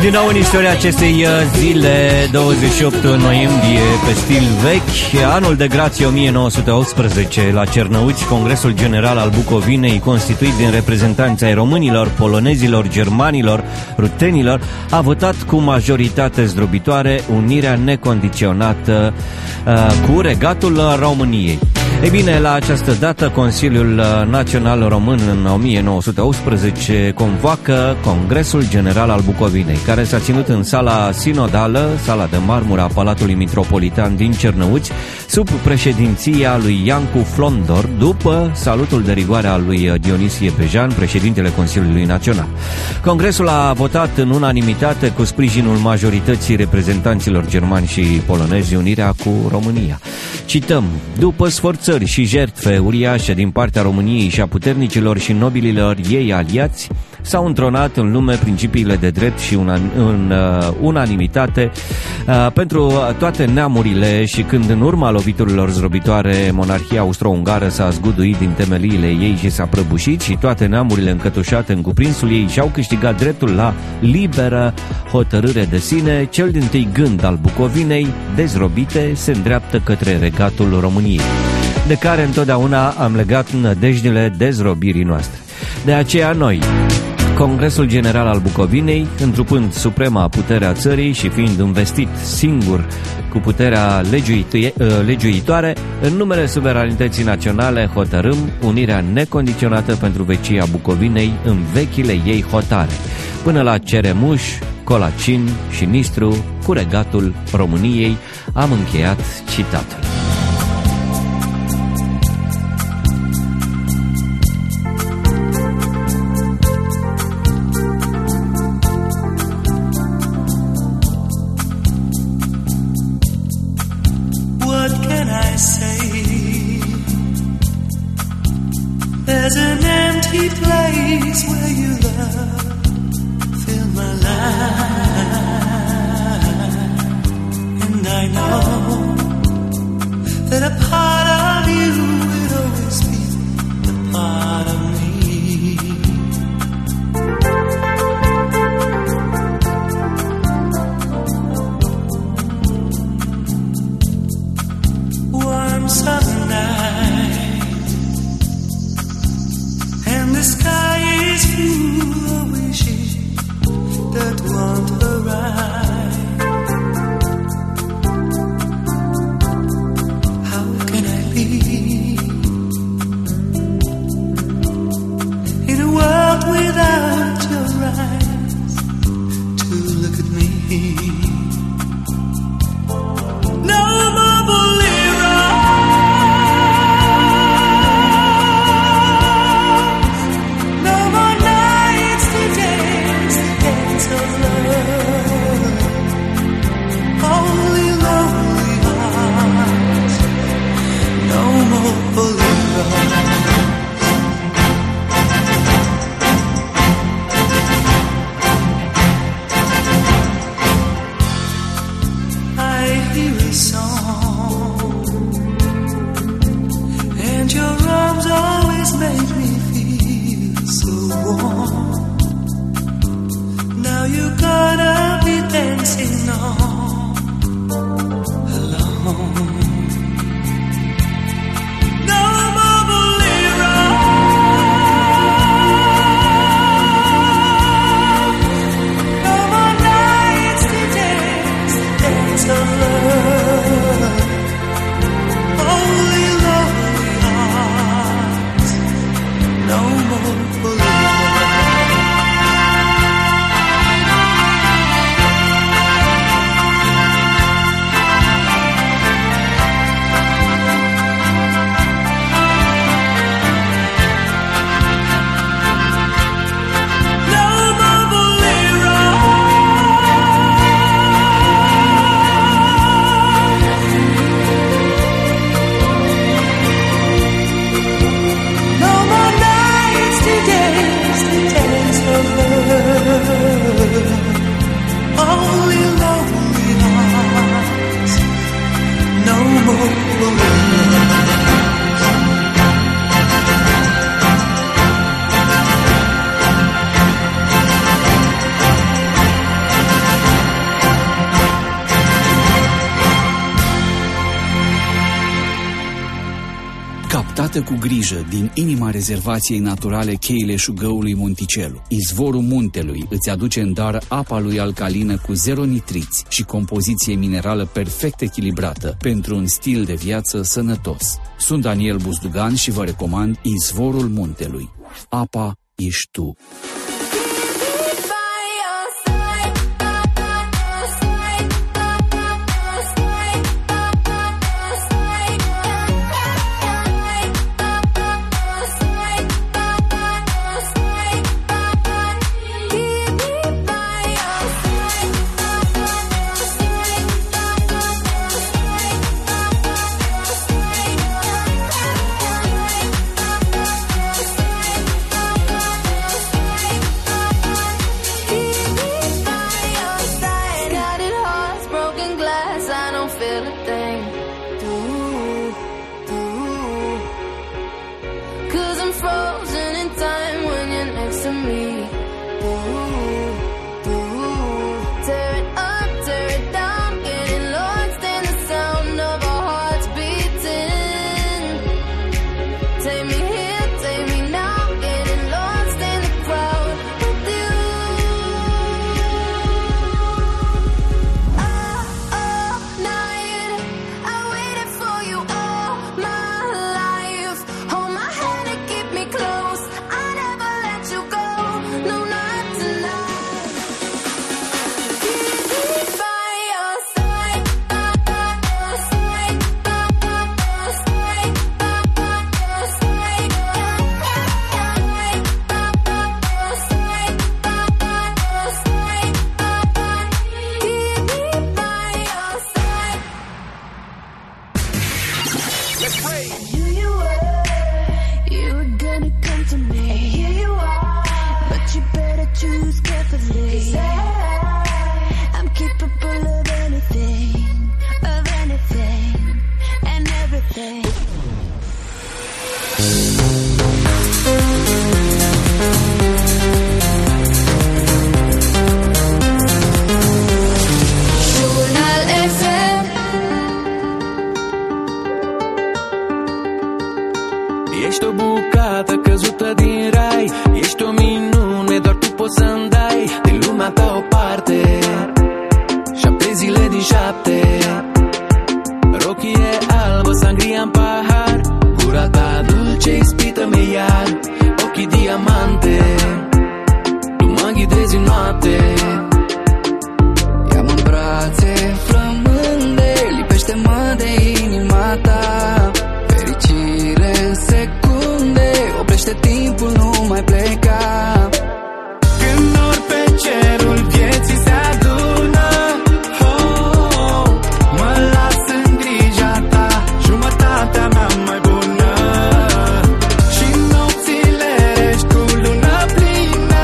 Din nou în istoria acestei zile, 28 noiembrie, pe stil vechi, anul de grație 1918, la Cernăuți, Congresul General al Bucovinei, constituit din reprezentanți ai românilor, polonezilor, germanilor, rutenilor, a votat cu majoritate zdrobitoare unirea necondiționată cu Regatul României. Ei bine, la această dată, Consiliul Național Român în 1918 convoacă Congresul General al Bucovinei, care s-a ținut în sala sinodală, sala de marmură a Palatului Mitropolitan din Cernăuți, sub președinția lui Iancu Flondor, după salutul de rigoare al lui Dionisie Bejan, președintele Consiliului Național. Congresul a votat în unanimitate, cu sprijinul majorității reprezentanților germani și polonezi, unirea cu România. Cităm: după sforțări și jertfe uriașe din partea României și a puternicilor și nobililor ei aliați, s-au întronat în lume principiile de drept și în unanimitate pentru toate neamurile, și când în urma loviturilor zdrobitoare monarhia austro-ungară s-a zguduit din temeliile ei și s-a prăbușit și toate neamurile încătușate în cuprinsul ei și-au câștigat dreptul la liberă hotărâre de sine, cel dintâi gând al Bucovinei dezrobite se îndreaptă către Regatul României, de care întotdeauna am legat nădejdile dezrobirii noastre. De aceea noi, Congresul General al Bucovinei, întrupând suprema puterea țării și fiind investit singur cu puterea legiuitoare, în numele suveranității naționale hotărâm unirea necondiționată pentru vecia Bucovinei în vechile ei hotare, până la Ceremuș, Colacin și Nistru, cu Regatul României. Am încheiat citatul. There's an empty place where you love fill my life, and I know that a part of you will always be a part of me. Warm summer night, and the sky is full of wishes that won't arrive. How can I live in a world without your eyes to look at me? No more bolero, no more nights to dance the dance of love. Only lonely hearts, no more bolero. Scoate cu grijă din inima rezervației naturale cheile șugăului Monticelu. Izvorul muntelui îți aduce în dar apa lui alcalină cu 0 nitriți și compoziție minerală perfect echilibrată pentru un stil de viață sănătos. Sunt Daniel Buzdugan și vă recomand Izvorul muntelui. Apa ești tu. Ești o bucată căzută din rai, ești o minune, doar tu poți să-mi dai din lumea ta o parte. 7 zile din 7, rochie albă, sangria în pahar, gura ta dulce, ispită-mi iar, ochii diamante, tu mă ghidezi în noapte. Ia-mă în brațe, flămânde, lipește-mă de inima ta, fericire în secunde, oprește timpul, nu mai pleca. Când nori pe cerul vieții se adună, oh, mă las în grija ta, jumătatea mea mai bună. Și nopțile ești cu lună plină,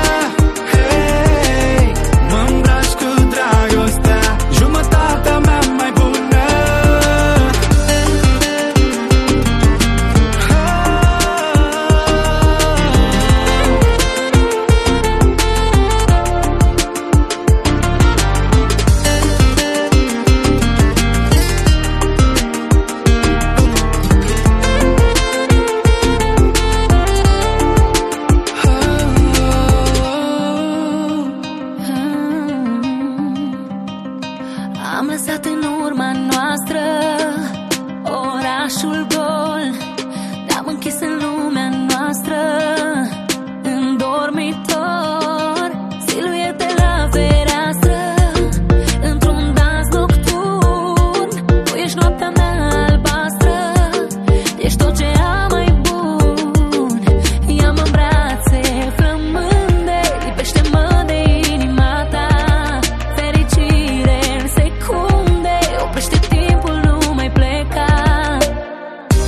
hey, mă îmbraci cu dragostea, jumătatea mea mai bună. Am lăsat în urma noastră orașul gol, ne-am închis în lumea noastră, în dormitor, siluete la fereastră, într-un dans nocturn. Tu ești noaptea mea albastră, ești tot ce am mai bun. Ia-mă în brațe, flămânde, lipește-mă de inima ta, fericire în secunde, oprește timpul, nu mai pleca.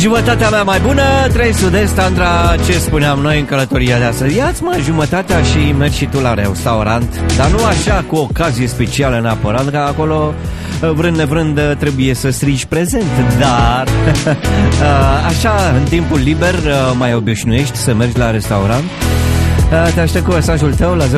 Jumătatea mea mai bună, 3 Sud-Est, Andra, ce spuneam noi în călătoria de astăzi? Ia-ți mă jumătatea și mergi și tu la restaurant, dar nu așa cu ocazie specială neapărat, că acolo, vrând nevrând, trebuie să strigi prezent, dar așa, în timpul liber, mai obișnuiești să mergi la restaurant? Te aștept cu mesajul tău la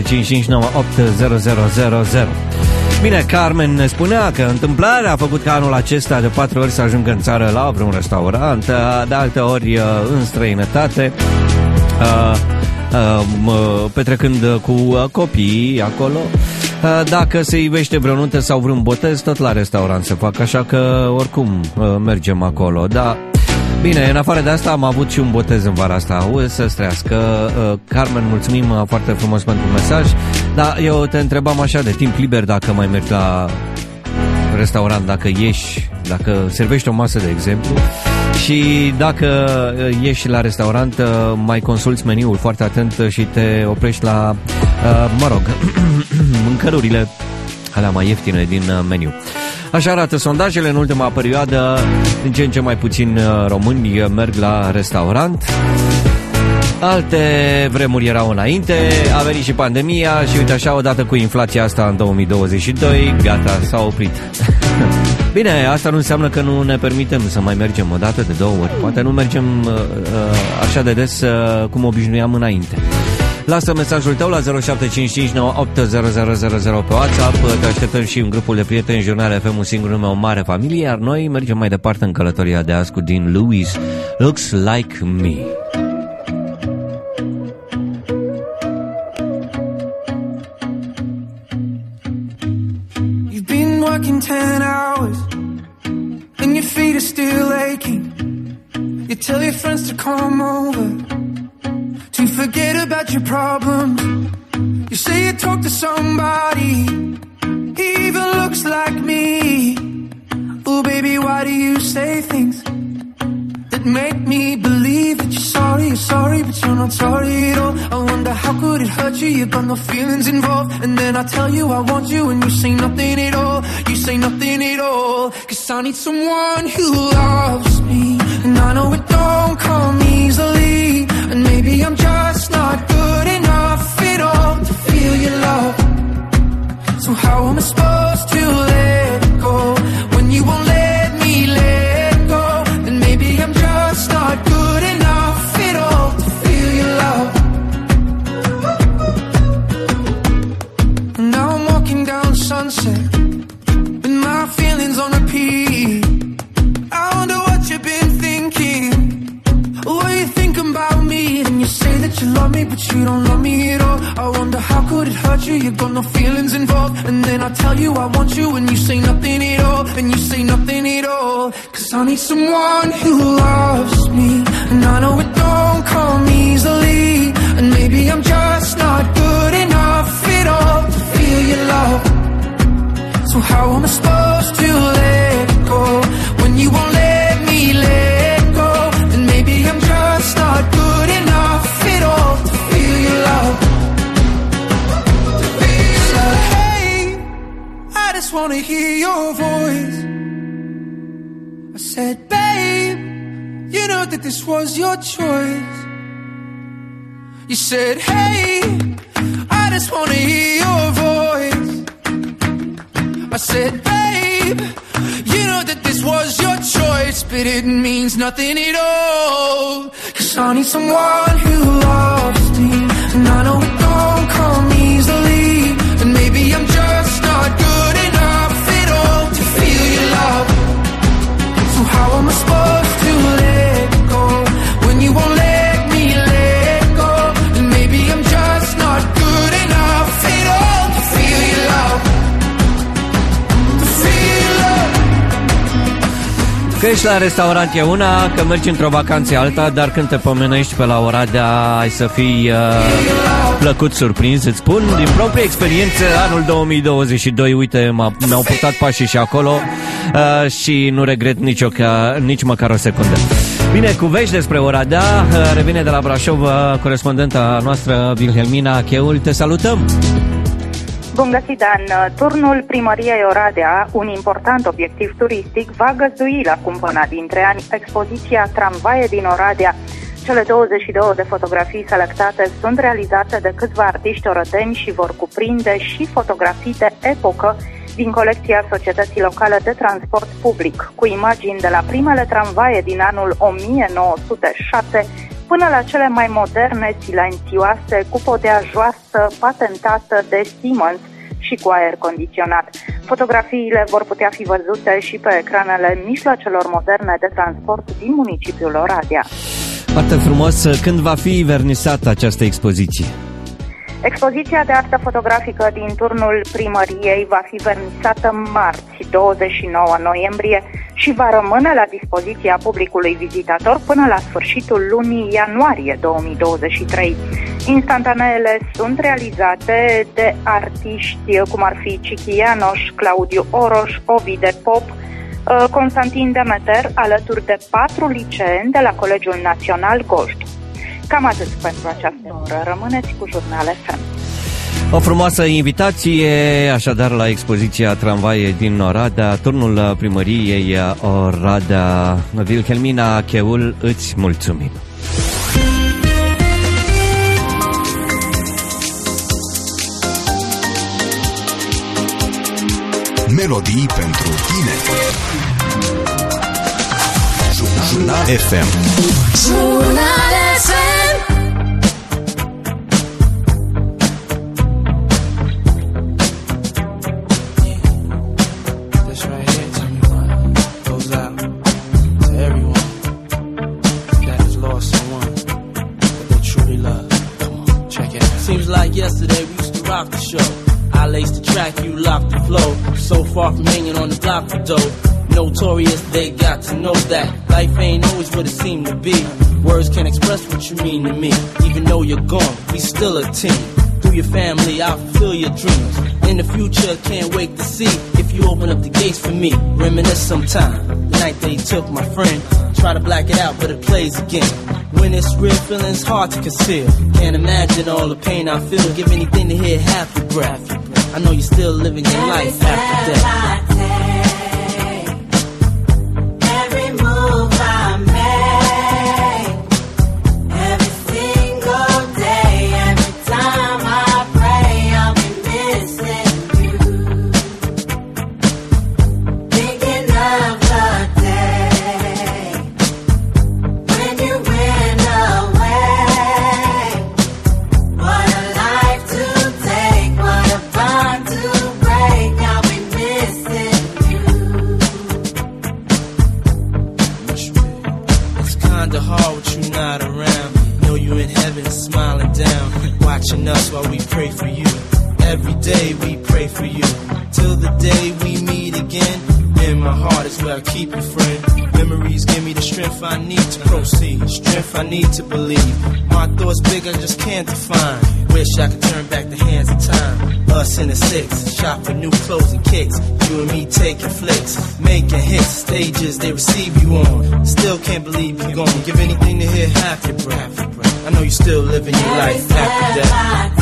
0755980000. Bine, Carmen ne spunea că întâmplarea a făcut ca anul acesta de 4 ori să ajungă în țară la vreun restaurant, de alte ori în străinătate, petrecând cu copiii acolo. Dacă se ivește vreo nuntă sau vreun botez, tot la restaurant se fac, așa că oricum mergem acolo, da. Bine, în afară de asta am avut și un botez în vara asta. Să-ți trăiască. Carmen, mulțumim foarte frumos pentru mesaj. Dar eu te întrebam așa de timp liber dacă mai mergi la restaurant, dacă ieși, dacă servești o masă, de exemplu, și dacă ieși la restaurant, mai consulți meniul foarte atent și te oprești la, mâncărurile alea mai ieftine din meniu. Așa arată sondajele în ultima perioadă. Din ce în ce mai puțini români merg la restaurant. Alte vremuri erau înainte, a venit și pandemia și uite așa, odată cu inflația asta în 2022, gata, s-a oprit. Bine, asta nu înseamnă că nu ne permitem să mai mergem o dată, de 2 ori. Poate nu mergem așa de des cum obișnuiam înainte. Lasă mesajul tău la 0755980000 pe WhatsApp. Te așteptăm și în grupul de prieteni Jurnal FM, un singur nume, o mare familie. Iar noi mergem mai departe în călătoria de azi cu Dean Lewis, Looks Like Me. You've been working 10 hours and your feet are still aching. You tell your friends to come over to forget about your problems. You say you talk to somebody, he even looks like me. Oh baby, why do you say things that make me believe that you're sorry, but you're not sorry at all? I wonder how could it hurt you, you got no feelings involved. And then I tell you I want you and you say nothing at all. You say nothing at all. Cause I need someone who loves me, and I know it don't come easily. And maybe I'm just not good enough at all to feel your love. So how am I supposed to let go when you won't let me let go? And maybe I'm just not good enough at all to feel your love. And now I'm walking down Sunset with my feelings on repeat. I wonder what you've been thinking. What you think about me? And you say that you love me, but you don't love me at all. I wonder how could it hurt you, you got no feelings involved. And then I tell you I want you and you say nothing at all. And you say nothing at all. Cause I need someone who loves me, and I know it don't come easily. And maybe I'm just not good enough at all to feel your love. So how am I supposed to let go when you won't let me let go? And maybe I'm just not good enough at all to feel your love. So hey, I just wanna hear your voice. I said, babe, you know that this was your choice. You said, hey, I just wanna hear your voice. I said, babe, you know that this was your choice, but it means nothing at all. Cause I need someone who loves me, and I know it don't come easily. And maybe I'm just not good enough at all to feel your love. So how am I supposed to let go when you won't let me let go? And maybe I'm just not good enough at all to feel your love. Că ești la restaurant e una, că mergi într-o vacanță alta, dar când te pomenești pe la Oradea, ai să fii plăcut surprins, îți spun, din proprie experiență, anul 2022, uite, mi-au purtat pașii și acolo și nu regret nici măcar o secundă. Bine, cu vești despre Oradea, revine de la Brașov corespondenta noastră, Wilhelmina Cheul, te salutăm! Bun găsit, Dan! Turnul Primăriei Oradea, un important obiectiv turistic, va găzdui la Cumpăna dintre ani expoziția Tramvaie din Oradea. Cele 22 de fotografii selectate sunt realizate de câțiva artiști orădeni și vor cuprinde și fotografii de epocă din colecția Societății Locale de Transport Public, cu imagini de la primele tramvaie din anul 1906 până la cele mai moderne, silențioase, cu podea joasă, patentată de Siemens și cu aer condiționat. Fotografiile vor putea fi văzute și pe ecranele mijloacelor moderne de transport din municipiul Oradea. Foarte frumos. Când va fi vernisată această expoziție? Expoziția de artă fotografică din turnul primăriei va fi vernisată marți, 29 noiembrie, și va rămâne la dispoziția publicului vizitator până la sfârșitul lunii ianuarie 2023. Instantaneele sunt realizate de artiști cum ar fi Cichi Ianoș, Claudiu Oroș, Ovide Pop, Constantin Demeter, alături de 4 liceeni de la Colegiul Național Goștu. Cam atât pentru această oră. Rămâneți cu Jurnal FM. O frumoasă invitație, așadar, la expoziția Tramvaie din Oradea, turnul primăriei Oradea. Wilhelmina Cheul, îți mulțumim! Melodii pentru tine. Jurnal FM. Jurnal FM. This right here, tell me what goes out to everyone that has lost someone that they truly love. Come on, check it out. Seems like yesterday we used to rock the show. I laced the track, you locked the flow. So far from hanging on the block for dough. Notorious, they got to know that life ain't always what it seemed to be. Words can't express what you mean to me. Even though you're gone, we still a team. Through your family, I'll fulfill your dreams. In the future, can't wait to see if you open up the gates for me. Reminisce sometime, the night they took my friend. Try to black it out, but it plays again. When it's real, feeling's hard to conceal. Can't imagine all the pain I feel. Give anything to hear half your breath. I know you're still living your life after death. Us while we pray for you. Every day we pray for you. Till the day we meet again. In my heart is where I keep you, friend. Memories give me the strength I need to proceed. Strength I need to believe. My thoughts big, I just can't define. Wish I could turn back the hands of time. Us in the 6, shop for new clothes and kicks. You and me taking flicks, making hits. Stages they receive you on. Still can't believe you're gone. Give anything to hear half your breath. I know you're still living your life after death.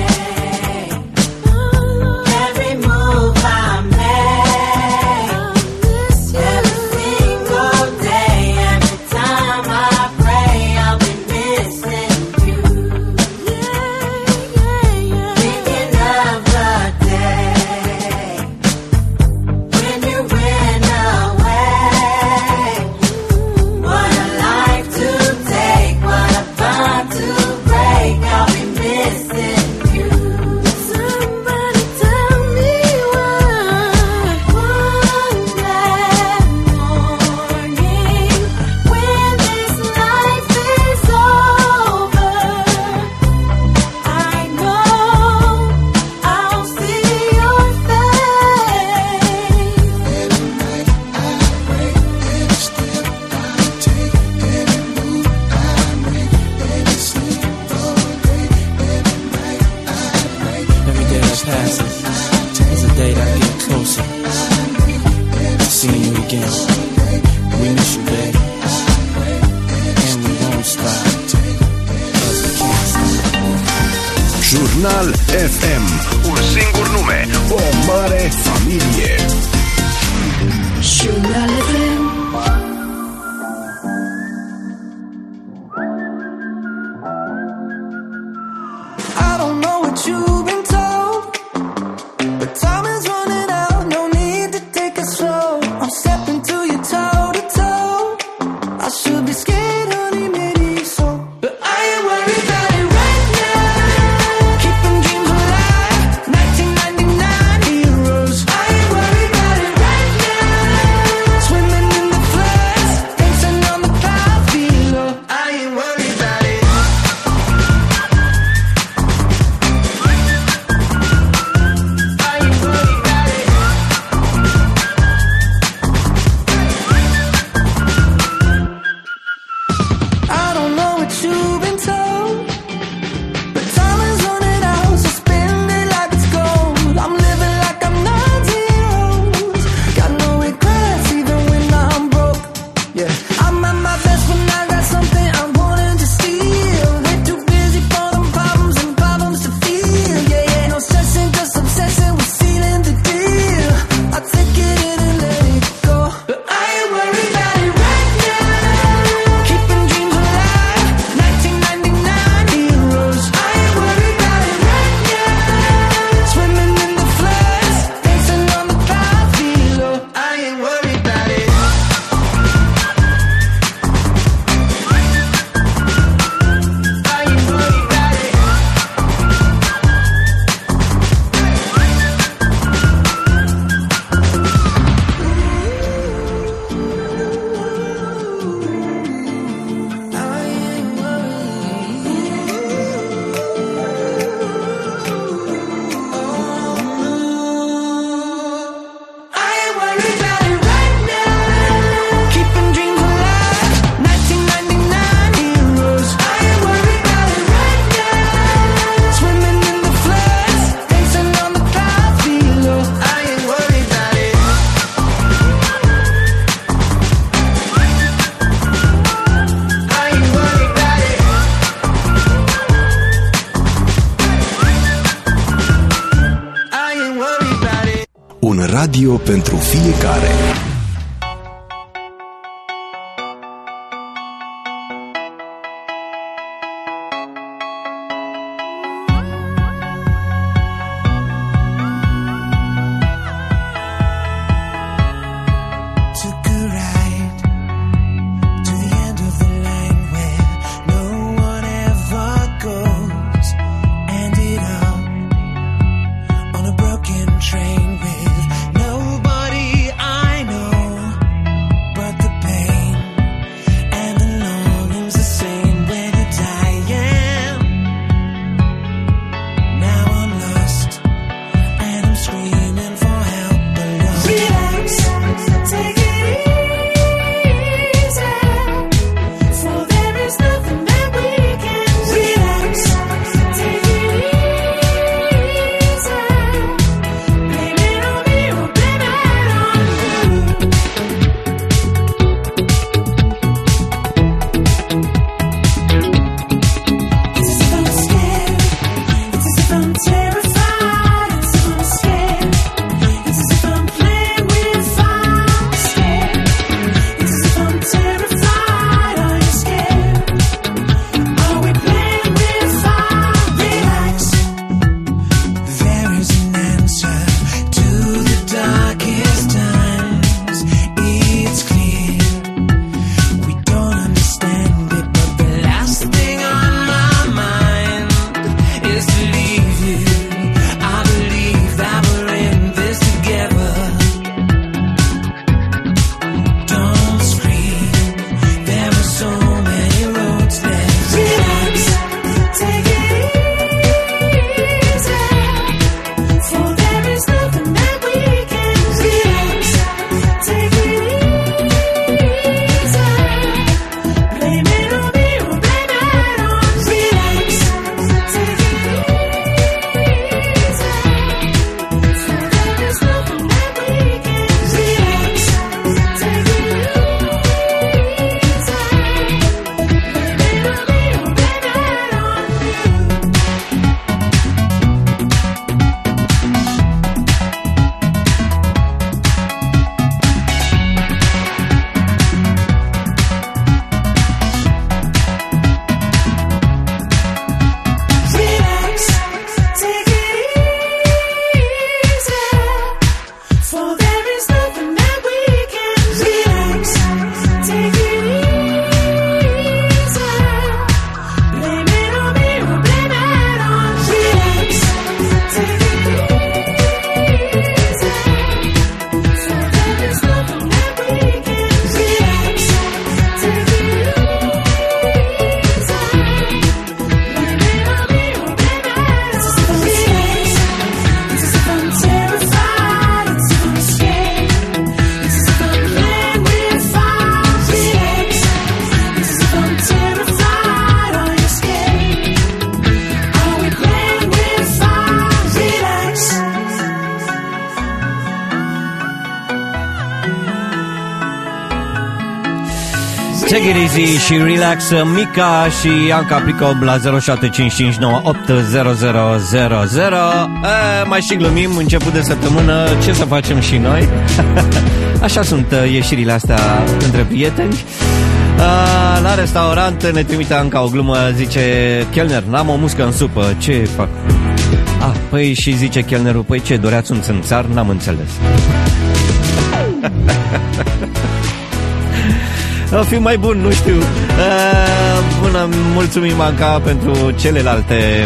Every move I make, every single day, every time I pray, I'll be missing you. Thinking of the day when you went away. What a life to take, what a bond to break. I'll be missing you. Somebody tell me why. One that morning when this life is over, I know I'll see your face. Every night I pray, every step I take, every move I make, every single day, every night I pray. Every day that passes is a day that I get closer to seeing you again. We miss you, babe, and we won't stop 'cause we can't stop. Jurnal FM. Un singur nume, o mare familie. Journal FM. I don't know what you've been told, but time is running out, no need to take it slow. I'm stepping to you toe to toe. I should be scared, honey, maybe so, but I ain't worried about it right now. Keeping dreams alive, 1999 heroes. I ain't worried about it right now. Swimming in the floods, dancing on the cloud below. I ain't worried about it. I don't know what you've been told, but time is running out, so spend it like it's gold. I'm living like I'm 90 got no regrets even when I'm broke. Yeah, I'm at my best when I got something I'm wanting to steal. Way too busy for them problems and problems to feel. Yeah, yeah, no stressing, just obsessing with sealing the deal. I take it in and let it go, but I ain't worried about it right now. Keeping dreams alive, 1999 heroes. I ain't worried about it right now. Swimming in the floods, dancing on the clouds below. I ain't worried about it. I ain't worried about it. I ain't worried about it right now. Keeping dreams alive, 1999 heroes. I ain't worried about it right now. Swimming in the floods, dancing on the clouds below. I ain't worried about it. I ain't worried about it. I ain't worried about it. Un radio pentru fiecare. Took a ride to the end of the line where no one ever goes. Ended up on a broken train with nobody I know. Take it easy și relax. Mica și Anca Plico la 0755988000. Mai și glumim, început de săptămână, ce să facem și noi? Așa sunt ieșirile astea între prieteni. La restaurant ne trimite Anca o glumă, zice: chelner, n-am o muscă în supă, ce fac? Păi și zice chelnerul: păi ce, doreați un țânțar? N-am înțeles. O fi mai bun, nu știu. Bună, mulțumim Anca pentru celelalte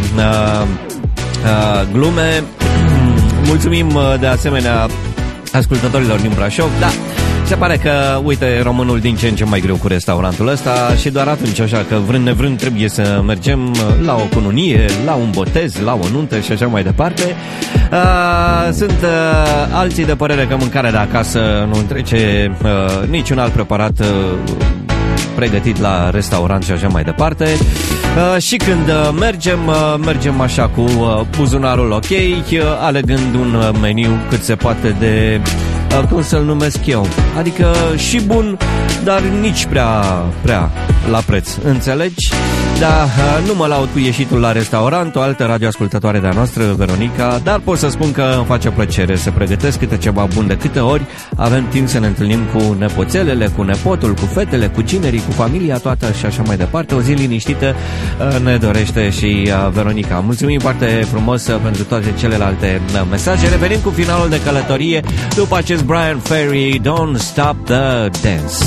glume. Mulțumim de asemenea ascultătorilor din Brașov. Da, se pare că, uite, românul din ce în ce mai greu cu restaurantul ăsta și doar atunci, așa că vrând nevrând trebuie să mergem la o cununie, la un botez, la o nuntă și așa mai departe. Sunt alții de părere că mâncarea de acasă nu întrece niciun alt preparat pregătit la restaurant și așa mai departe. Și când mergem așa cu buzunarul ok, alegând un meniu cât se poate de, cum să-l numesc eu, adică și bun, dar nici prea la preț, înțelegi? Da, nu mă laud cu ieșitul la restaurant, o altă radioascultătoare de-a noastră, Veronica, dar pot să spun că îmi face plăcere să pregătesc câte ceva bun, de câte ori avem timp să ne întâlnim cu nepoțelele, cu nepotul, cu fetele, cu ginerii, cu familia toată și așa mai departe. O zi liniștită ne dorește și Veronica. Mulțumim foarte frumos pentru toate celelalte mesaje. Revenim cu finalul de călătorie după acest Brian Ferry, Don't Stop the Dance.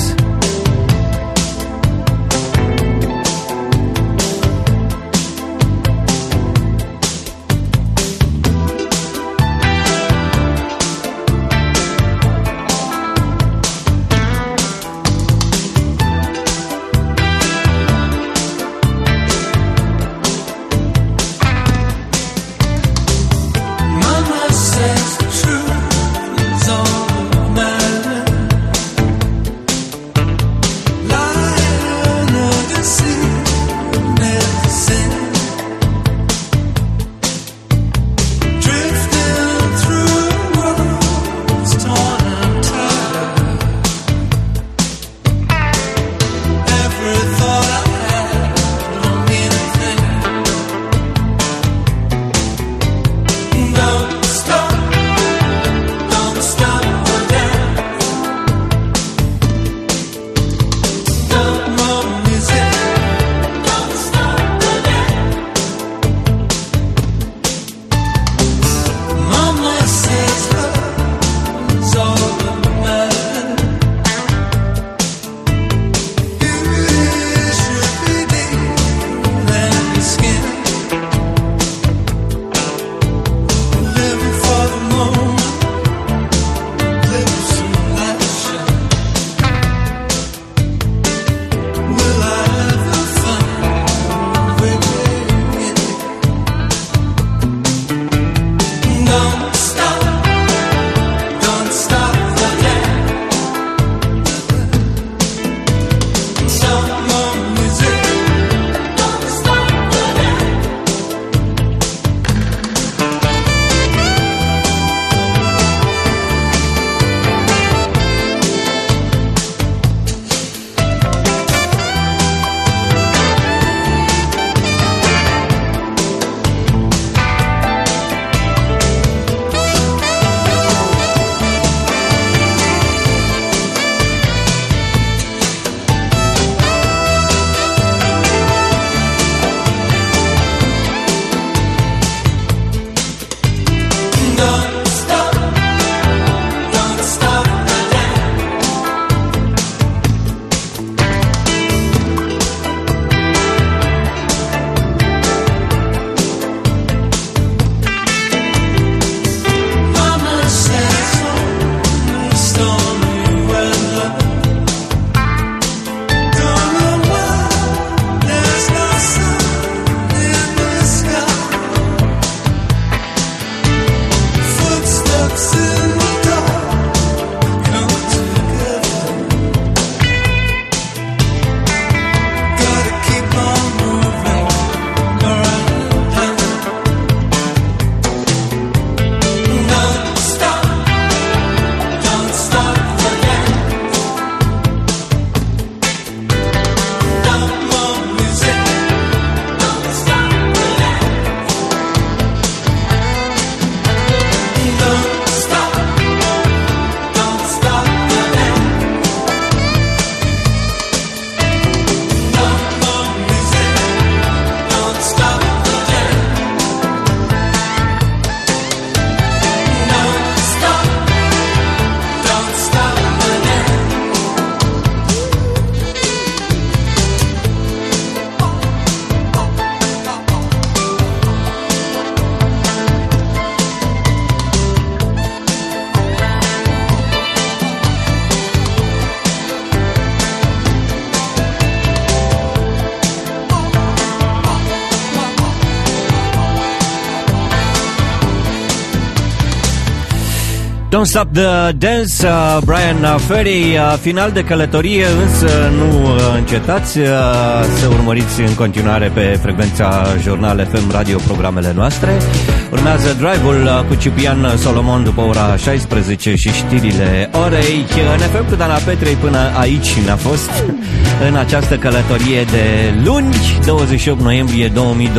Don't Stop the Dance, Brian Ferry. Final de călătorie, însă nu încetați să urmăriți în continuare pe frecvența Jurnal FM Radio programele noastre. Urmează Drive-ul cu Ciprian Solomon după ora 16 și știrile orei. Ne FM cu Dana Petrei până aici ne-a fost în această călătorie de luni, 28 noiembrie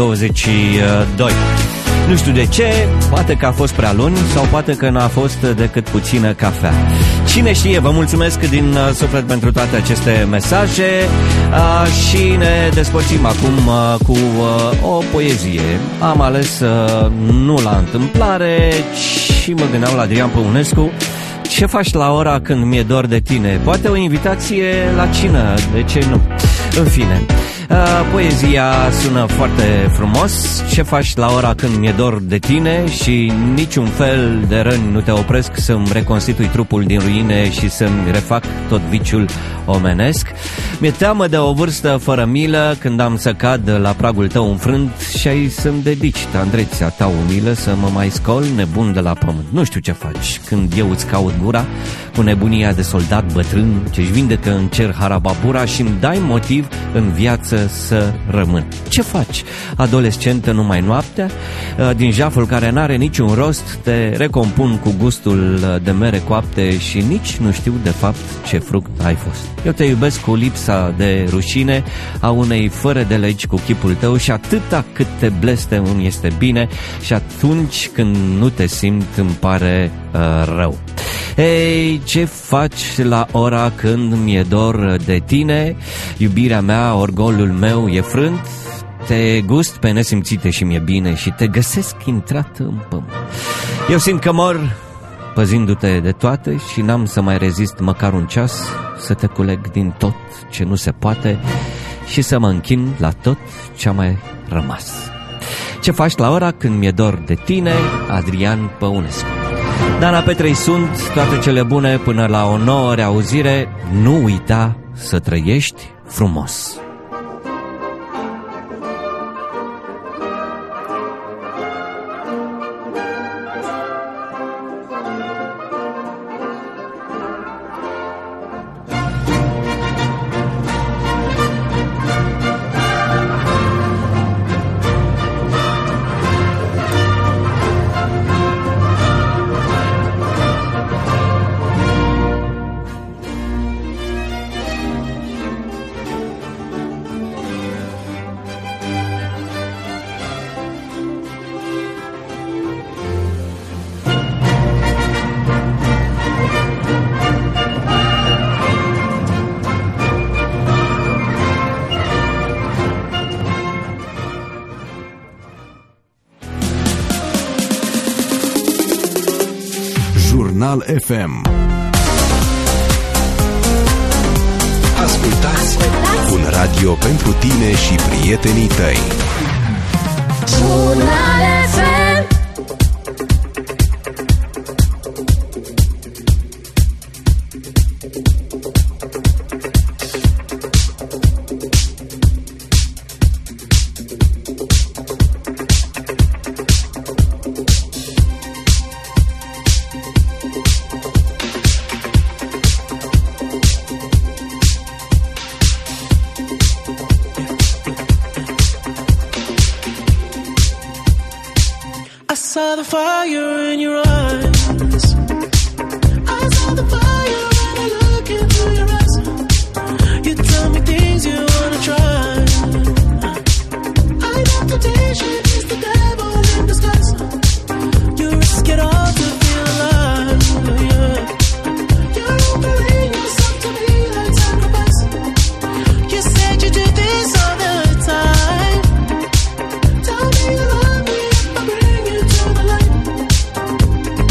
2022. Nu știu de ce, poate că a fost prea luni sau poate că n-a fost decât puțină cafea. Cine știe, vă mulțumesc din suflet pentru toate aceste mesaje și ne despărțim acum cu o poezie. Am ales nu la întâmplare, ci mă gândeam la Adrian Păunescu. Ce faci la ora când mi-e dor de tine? Poate o invitație la cină, de ce nu? În fine, poezia sună foarte frumos. Ce faci la ora când mi-e dor de tine și niciun fel de răni nu te opresc să-mi reconstitui trupul din ruine și să-mi refac tot viciul omenesc. Mi-e teamă de o vârstă fără milă când am să cad la pragul tău înfrânt și ai să-mi dedici tandrețea ta umilă să mă mai scol nebun de la pământ. Nu știu ce faci când eu îți caut gura cu nebunia de soldat bătrân ce-și vindecă în cer harababura și îmi dai motiv în viață să rămân. Ce faci, adolescentă, numai noaptea? Din jaful care n-are niciun rost te recompun cu gustul de mere coapte și nici nu știu de fapt ce fruct ai fost. Eu te iubesc cu lipsa de rușine a unei fără de legi cu chipul tău și atâta cât te blestem îmi este bine și atunci când nu te simt îmi pare rău. Ei, ce faci la ora când mi-e dor de tine? Iubirea mea, orgolul meu e frânt. Te gust pe nesimțite și mi-e bine și te găsesc intrat în pământ. Eu simt că mor păzindu-te de toate și n-am să mai rezist măcar un ceas să te culeg din tot ce nu se poate și să mă închin la tot ce-a mai rămas. Ce faci la ora când mi-e dor de tine? Adrian Păunescu. Dana Petrei sunt, toate cele bune până la o nouă reauzire. Nu uita să trăiești frumos. Jurnal FM. Ascultați un radio pentru tine și prietenii tăi. Jurnal FM. saw the fire in your eyes. I saw the fire when I look into your eyes. You tell me things you wanna try. I know temptation is the devil in disguise. You risk it all to feel alive, yeah. You're offering yourself to me like sacrifice. You said you do this all the time. Tell me you love me if I bring you to the light.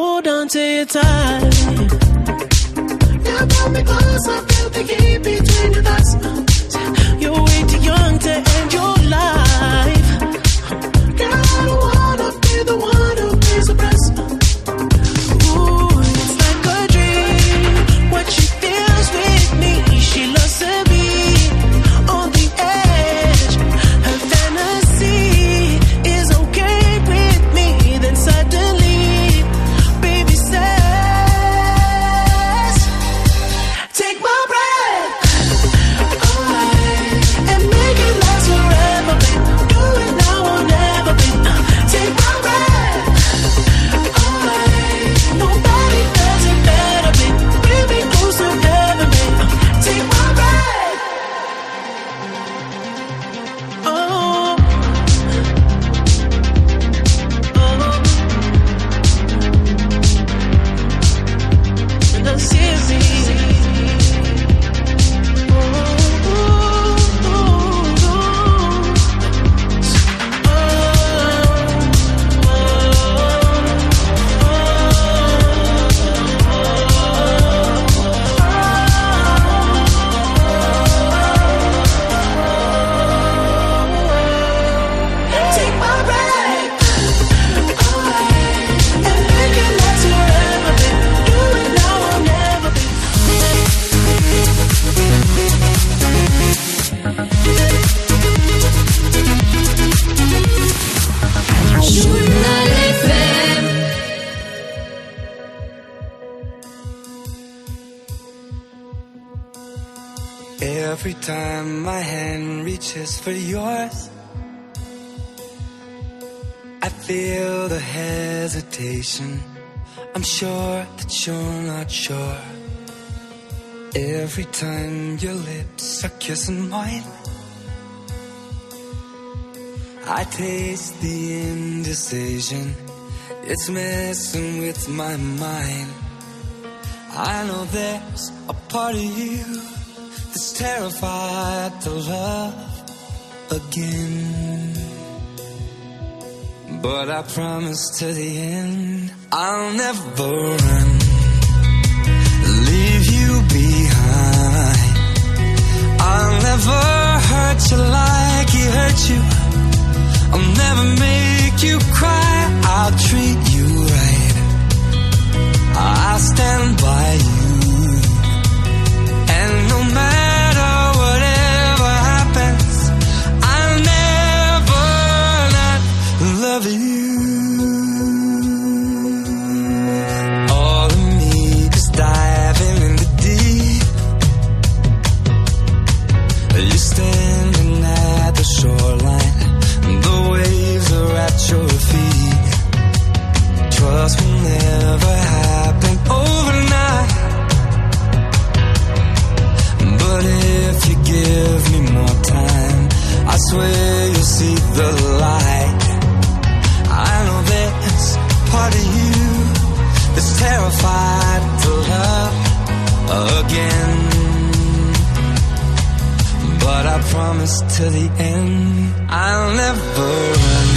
hold on to your tight. You pull me close, I feel the heat between your thighs. You're way too young to end your life. Girl, I don't wanna be the one who pays the price. Ooh, it's like a dream. What she feels with me, she loves to be on the edge. Her fantasy is okay with me. Then suddenly, baby says, take my breath away and make it last forever, babe. Do it now or never, babe. Take my breath away. Nobody does it better, babe. Bring me close to heaven, babe. Take my breath. Oh. Take my breath away and make it last forever, babe. Do it now or never, babe. Journal FM. Every time my hand reaches for yours, I feel the hesitation. I'm sure that you're not sure. Every time your lips are kissing mine, I taste the indecision. It's messing with my mind. I know there's a part of you that's terrified to love again. But I promise to the end, I'll never run, leave you behind. I'll never hurt you like he hurt you. I'll never make you cry. I'll treat you right. I'll stand by you. And no matter whatever happens, I'll never not love you. All of me is diving in the deep. You're standing at the shoreline. The waves are at your feet. Trust will never happen overnight. But if you give me more time, I swear you'll see the light. I know there's part of you that's terrified to love again. But I promise to the end, I'll never run,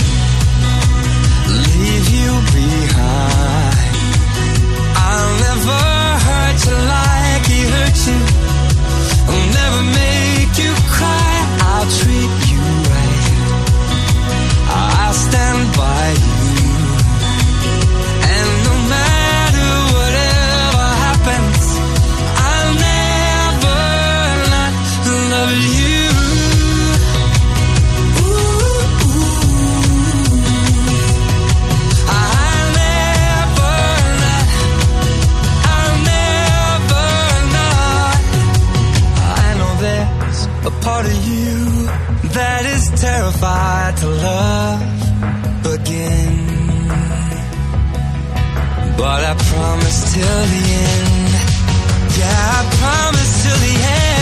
leave you behind. I'll never hurt you like he hurt you. I'll never make you cry. I'll treat you right. I'll stand by you. And no matter whatever happens, I'll never not love you. A part of you that is terrified to love again. But I promise till the end. Yeah, I promise till the end.